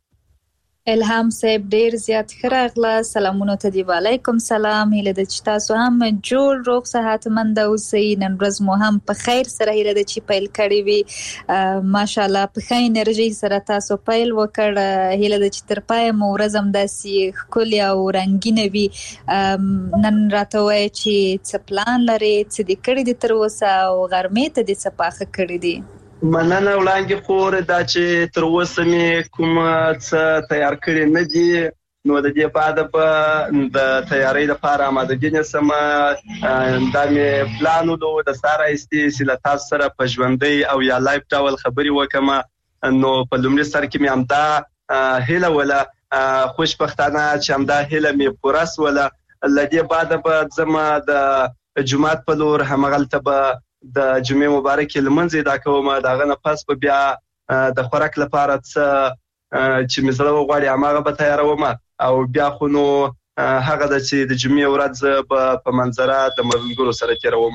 Speaker 4: الهام صاحب ډیر زیات ښه راغله. سلامونو ته دی، وعلیکم سلام. هیله ده چې تاسو هم جوړ روغ صحتمند اوسئ. نن ورځ مو هم په خیر سره هیله ده چې پیل کړی وي. ماشاءالله په ښه انرژي سره تاسو پیل وکړ. هیله ده چې تر پایه مو ورځ هم داسې ښکلې او رنګینه وي. نن راته وایئ چې څه پلان لرئ، څه دې کړي دي تر اوسه او غرمې ته دې څه پاخه کړي دي؟
Speaker 12: مننه وړاندې خور، دا چې تر اوسه مې کوم څه تیار کړي نه دي، نو د دې بعد به د تیارۍ لپاره آمادګي نیسم. دا مې پلان ولو د ساره ایستي چې له تاسو سره په ژوندۍ او یا لایف ډول خبرې وکړم. نو په لومړي سر کې مې همدا هیله وله، خوشبختانه چې همدا هیله مې پوره سوله. له دې بعد به ځم د جومات په لور، همغلته به د جمعې مبارکې لمونځ ادا کوم. د هغه نه پس به بیا د خوراک لپاره څه چې مې زړه وغواړي هماغه به تیاروم، او بیا خو نو هغه ده چې د جمعې ورځ به په منظره د ملګرو سره تیروم.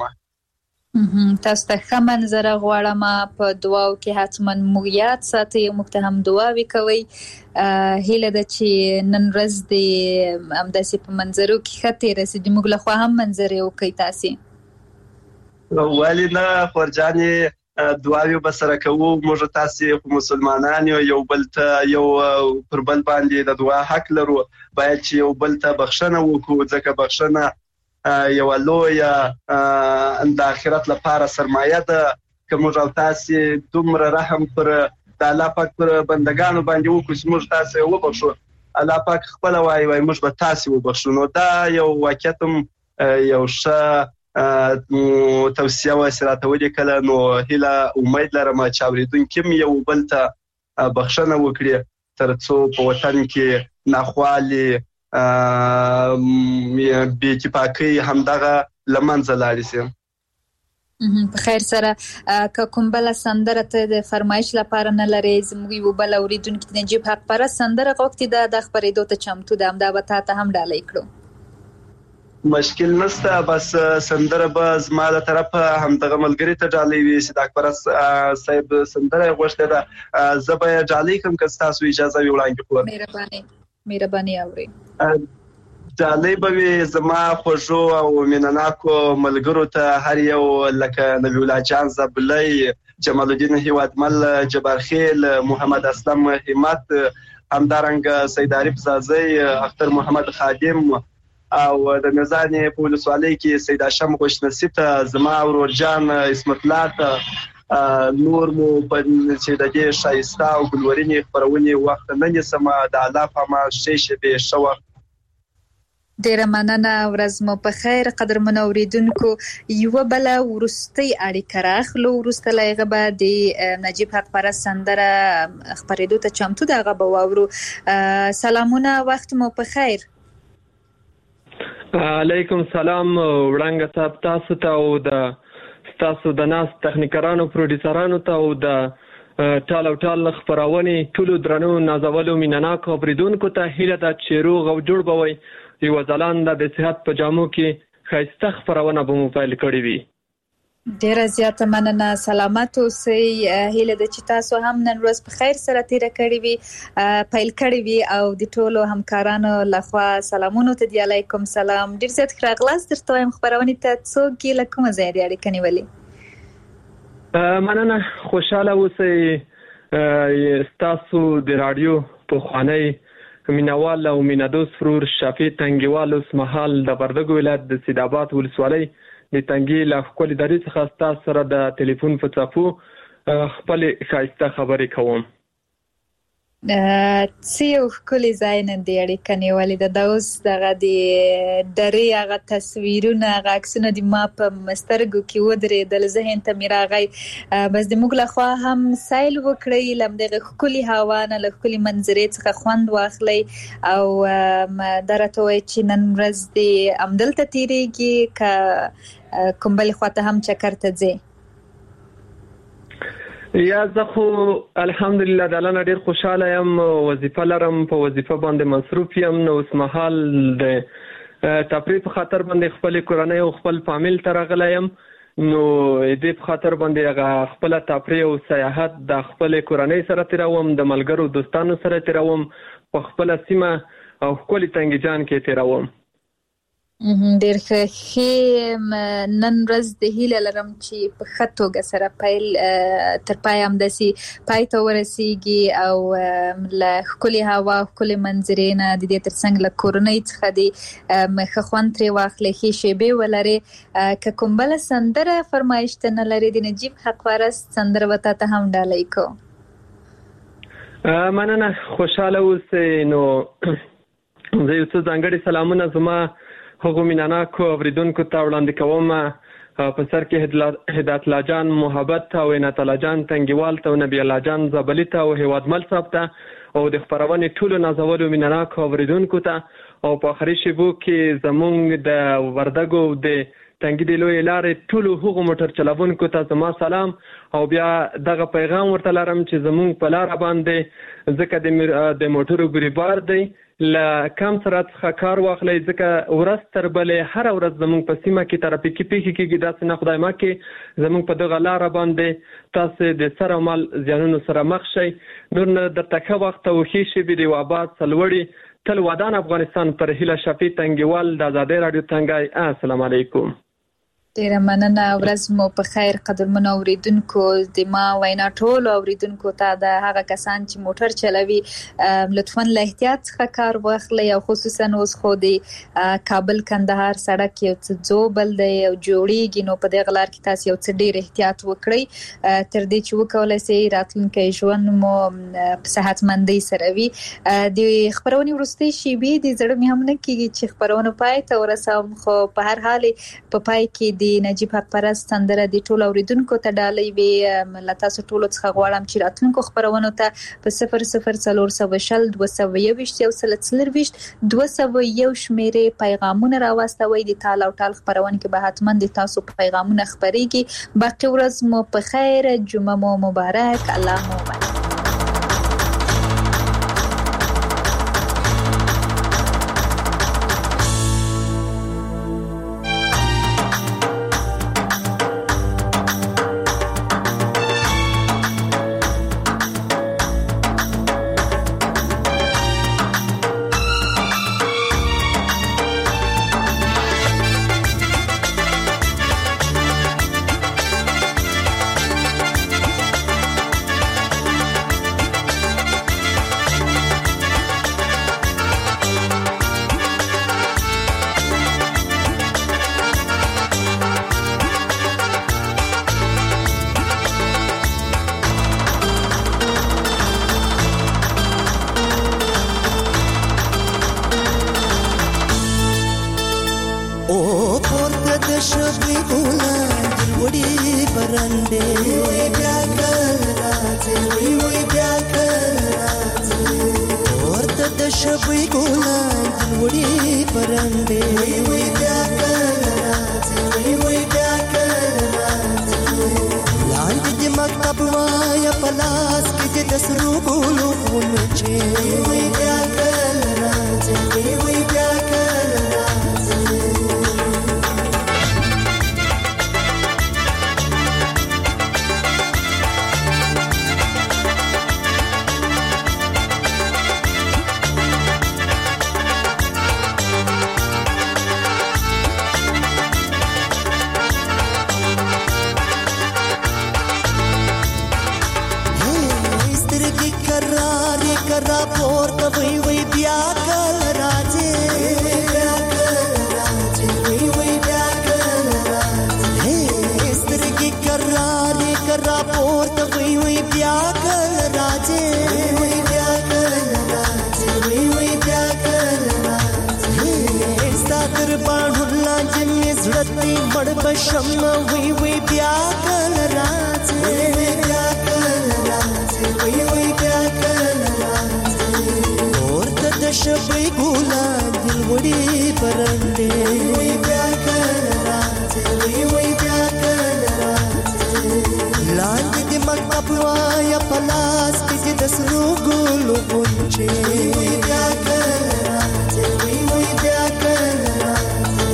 Speaker 4: تاسو ته ښه منظره غواړم. په دعاو کې حتما موږ یاد ساتئ، موږ ته هم دعاوې کوئ. هیله ده چې نن ورځ د همداسې په منظرو کې ښه تېره سي، موږ له خوا هم منظرې وکړئ تاسې.
Speaker 12: ولی نه خورجانې، دعاوې به سره کوو. موږ تاسې خو مسلمانان یو بل ته یو پر بل باندې د دعا حق لرو. باید چې یو بل ته بخښنه وکړو، ځکه بخښنه یوه لویه د آخرت لپاره سرمایه ده. که موږ او تاسې دومره رحم پر د الله پاک پر بندګانو باندې وکړو چې موږ تاسې وبخښو، الله پاک خپله وایي موږ به تاسې وبخښو. نو دا یو واقعیت هم یو ښه توصیه وه چې راته ولیکله. نو هیله امید لرم چې اورېدونکي هم یو بل ته بخښنه وکړي، تر څو په وطن کې ناخوالې بې اتفاقۍ همدغه له منځه لاړې شي.
Speaker 4: په خیر سره. که کوم بله سندره ته د فرمایش لپاره نه لرئ، زموږ یو بل اورېدونکي د نجیب حق پرست سندره غوښتې ده، د خپرېدو ته چمتو ده، همدا به تا ته هم ډالۍ کړو.
Speaker 12: مشکل نشته، بس سندره به زما له طرفه همدغه ملګري ته ډالۍ وي چې د اکبر صاحب سندره یې غوښتې ده. زه به یې ډالۍ کړم که ستاسو اجازه وي وړاندې خور.
Speaker 4: مهرباني اورئ.
Speaker 12: ډالۍ به وي زما خوږو او مینهناکو ملګرو ته، هر یو لکه نبی الله جان زابلی، جمال الدین هیوادمل، جبار خیل، محمد اسلم همت، همدارنګه سید عارف زازی، اختر محمد خادم، او د میزانې په ولسوالۍ کې سید هاشم خوشنصیب ته، زما ورور جان اسمت الله ته، نور مو چې د دې ښایسته او ګلورینې خپرونې وخت نه نیسم. د الله په امان ښې شېبې ښه وخت.
Speaker 4: ډیره مننه. ورځ مو په خیر قدرمن اوریدونکو. یو بل ورستي اړیکه راخلو ورسته لایغه به د نجیب حق پرست سندره خبرېدو ته چمتو دغه به واورو. سلامونه، وخت مو په خیر.
Speaker 13: علیکم سلام وړاندې صاحب، تاسو ته او د تاسو د ناس تخنیکرانو پروډوسرانو ته او د ټال او ټال خبرونه ټولو درنو نازولو مینناکو اوریدونکو ته هیله ده چې روغ او جوړ بوي. یو ځلانده د صحت په جامو کې خایسته خبرونه به موبایل کړی وي.
Speaker 4: ډیره زیاته مننه. سلامت اوسئ. هیله ده چې تاسو هم نن ورځ په خیر سره تیر کړی وي، پیل کړی وي او د ټولو همکارانو لخوا سلامونه ته دی. علیکم سلام. ډیر زیات راغلاست. درته وایم خبرونه ته څوک له کومه ځای دی اړیکه نیولې؟
Speaker 13: مننه. خوشاله اوسئ. تاسو د رادیو په خوانی مینوال او مینادوس فرور شافي تنګیوال اوس مهال د وردګو ولایت د سیدآباد ولسوالۍ د تنګي له خپل ادارې څخه تاسو سره د ټلیفون په څپو خپل خایسته خبرې کوم.
Speaker 4: سیو کلی ځای نن دی اړیکه نیولې ده. اوس دغه د درې هغه تصویرونه هغه عکسونه د ما په سترګو کې ودرېدل، ذهن ته مې راغی. بس د موږ لخوا هم سیل وکړئ، له همدغه ښکلي هوا نه له ښکلي منظرې څخه خوند واخلئ او دا راته وایي چې نن ورځ د همدلته تېرېږي که کوم بلې خواته هم چکر ته ځئ؟
Speaker 13: یا زه خو الحمدلله د الله نه ډېر خوشحاله یم. وظیفه لرم، په وظیفه باندې مصروف یم. نو اوس مهال د تفریح په خاطر باندې خپل کورنۍ او خپل فامیل ته راغلی یم. نو دې په خاطر باندې هغه خپل تفریح او سیاحت د خپل کورنۍ سره تیروم، د ملګرو دوستانو سره تیروم، په خپل سیمه او خپل تنګي جان کې تیروم.
Speaker 4: ډیر ښه. نن ورځ د هیله لرم چې په ښه توګه سره پیل تر پای همداسې پای ته ورسیږي او له ښکلې هوا ښکلې منظرې نه د دې ترڅنګ له کورنۍ څخه د ښه خوند ترې واخلئ، ښې شیبې ولرئ. که کوم بله سندره فرمایش ته نه لرئ د نجیب حق پرست سندره به تا ته هم ډالۍ کوم.
Speaker 13: مننه. خوشحاله اوسئ. نو زه یو څه ځانګړي سلامونه زما هغو مینناکو اوریدونکو ته وړاندې کوم. په سر کې هدایت الله جان محبت او عنایت الله جان تنګیوال ته او نبی الله جان زابلی ته او هیوادمل صاحب ته او د خبرونې ټولو نازولو مینناکو اوریدونکو ته او په آخري شیبو کې زمونږ د وردګو د تنګي د لوی لارې ټولو هغو موټر چلوونکو ته زما سلام او بیا دغه پیغام ورته لرم چې زمونږ په لاره باندې ځکه د موټرو ګریبار دی له کم سرعت څخه کار واخلئ، ځکه ورځ تر بلې هره ورځ زموږ په سیمه کې ترافیکي پیښې کېږي. داسې نه خدای مکړي زموږ په دغه لاره باندې تاسو د سر او مال زیانونو سره مخ شئ. نور نه درته ښه وخت او ښې شېبې د یو آباد سرلوړي تل ودان افغانستان پر هیله شفیع تنګیوال د ازادۍ راډیو تنګی. السلام علیکم.
Speaker 4: ډیره مننه. ورځ مو په خیر قدرمن اوریدونکو. د ما وینا ټول اوریدونکو ته د هغه کسان چې موټر چلوي لطفاً له احتیاط څخه کار واخلئ او خصوصا اوس خو د کابل کندهار سړک یو څه ځوبل دی او جوړیږي، نو په دغه لار کې تاسو یو څه ډیر احتیاط وکړئ تر دې چې وکولای شئ راتلونکی ژوند مو په صحتمندۍ سره وي. د خبرونې وروستۍ شیبې د زړه مې هم نه کېږي چې خبرونه پای ته ورسوم، خو په هر حال په پای کې د نجیب حق پرست سندره د ټولو اوریدونکو ته ډالۍ وي. له تاسو ټولو څخه غواړم چې راتلونکو خبرونو ته په 004020 221 201 شمیرې پیغامونه راواستوئ. د ټال او ټال خبرونه کې به حتما د تاسو پیغامونه خبرېږي. باقي ورځ مو په خیر، جمعه مو مبارک، الله مو مبارک.
Speaker 14: پرندې وي بیا کله راځي وي بیا کله راځي ورته د شبۍ ګلان وړي پرندې وي بیا کله راځي وي بیا کله راځي لاندې د مکتب وایا پلاس کې د سرو ګلو غونچې وي بیا کله راځي وي بیا کله راځي کرا پورته وی بیا کله راځي بیا کله راځي وی بیا کله راځي سترګې کرا پورته وی بیا کله راځي وی بیا کله راځي وی بیا کله راځي ستادر باندې لاندې زړتې مړ بشم وی بیا کله راځي بیا کله راځي وی بیا کله شبۍ ګلان دل وړي پرندې وي بیا کله راځي وي بیا کله راځي لاندې د مکتب وایا پلاس کې د سرو ګلو غونچې وي بیا کله راځي وي بیا کله راځي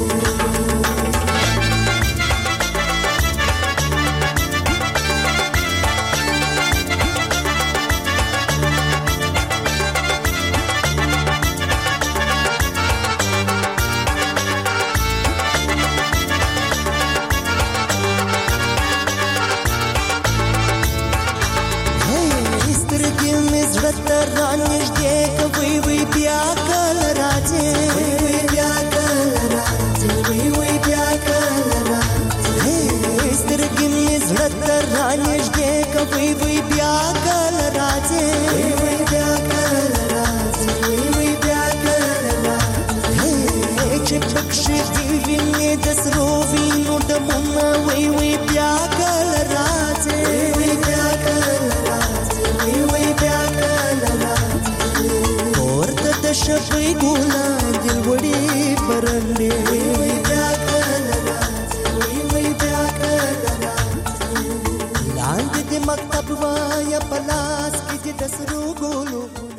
Speaker 14: رانږدې کوي وي بیا کله راځي وي بیا کله راځي وي بیا کله راځي سترګې مې زړه ته رانږدې کوي وي بیا کله راځي وي بیا کله راځي وي بیا کله راځي چې پکښې دې وینې د سرو وینو ډمونه وي بیا کله راځي وي بیا کله راځي وي بیا کله راځي ورته د شبۍ ګلان دل وړي پرندې وي بیا کله راځي وي بیا کله راځي لاندې د مکتب وایا پلاس کې د سرو ګلو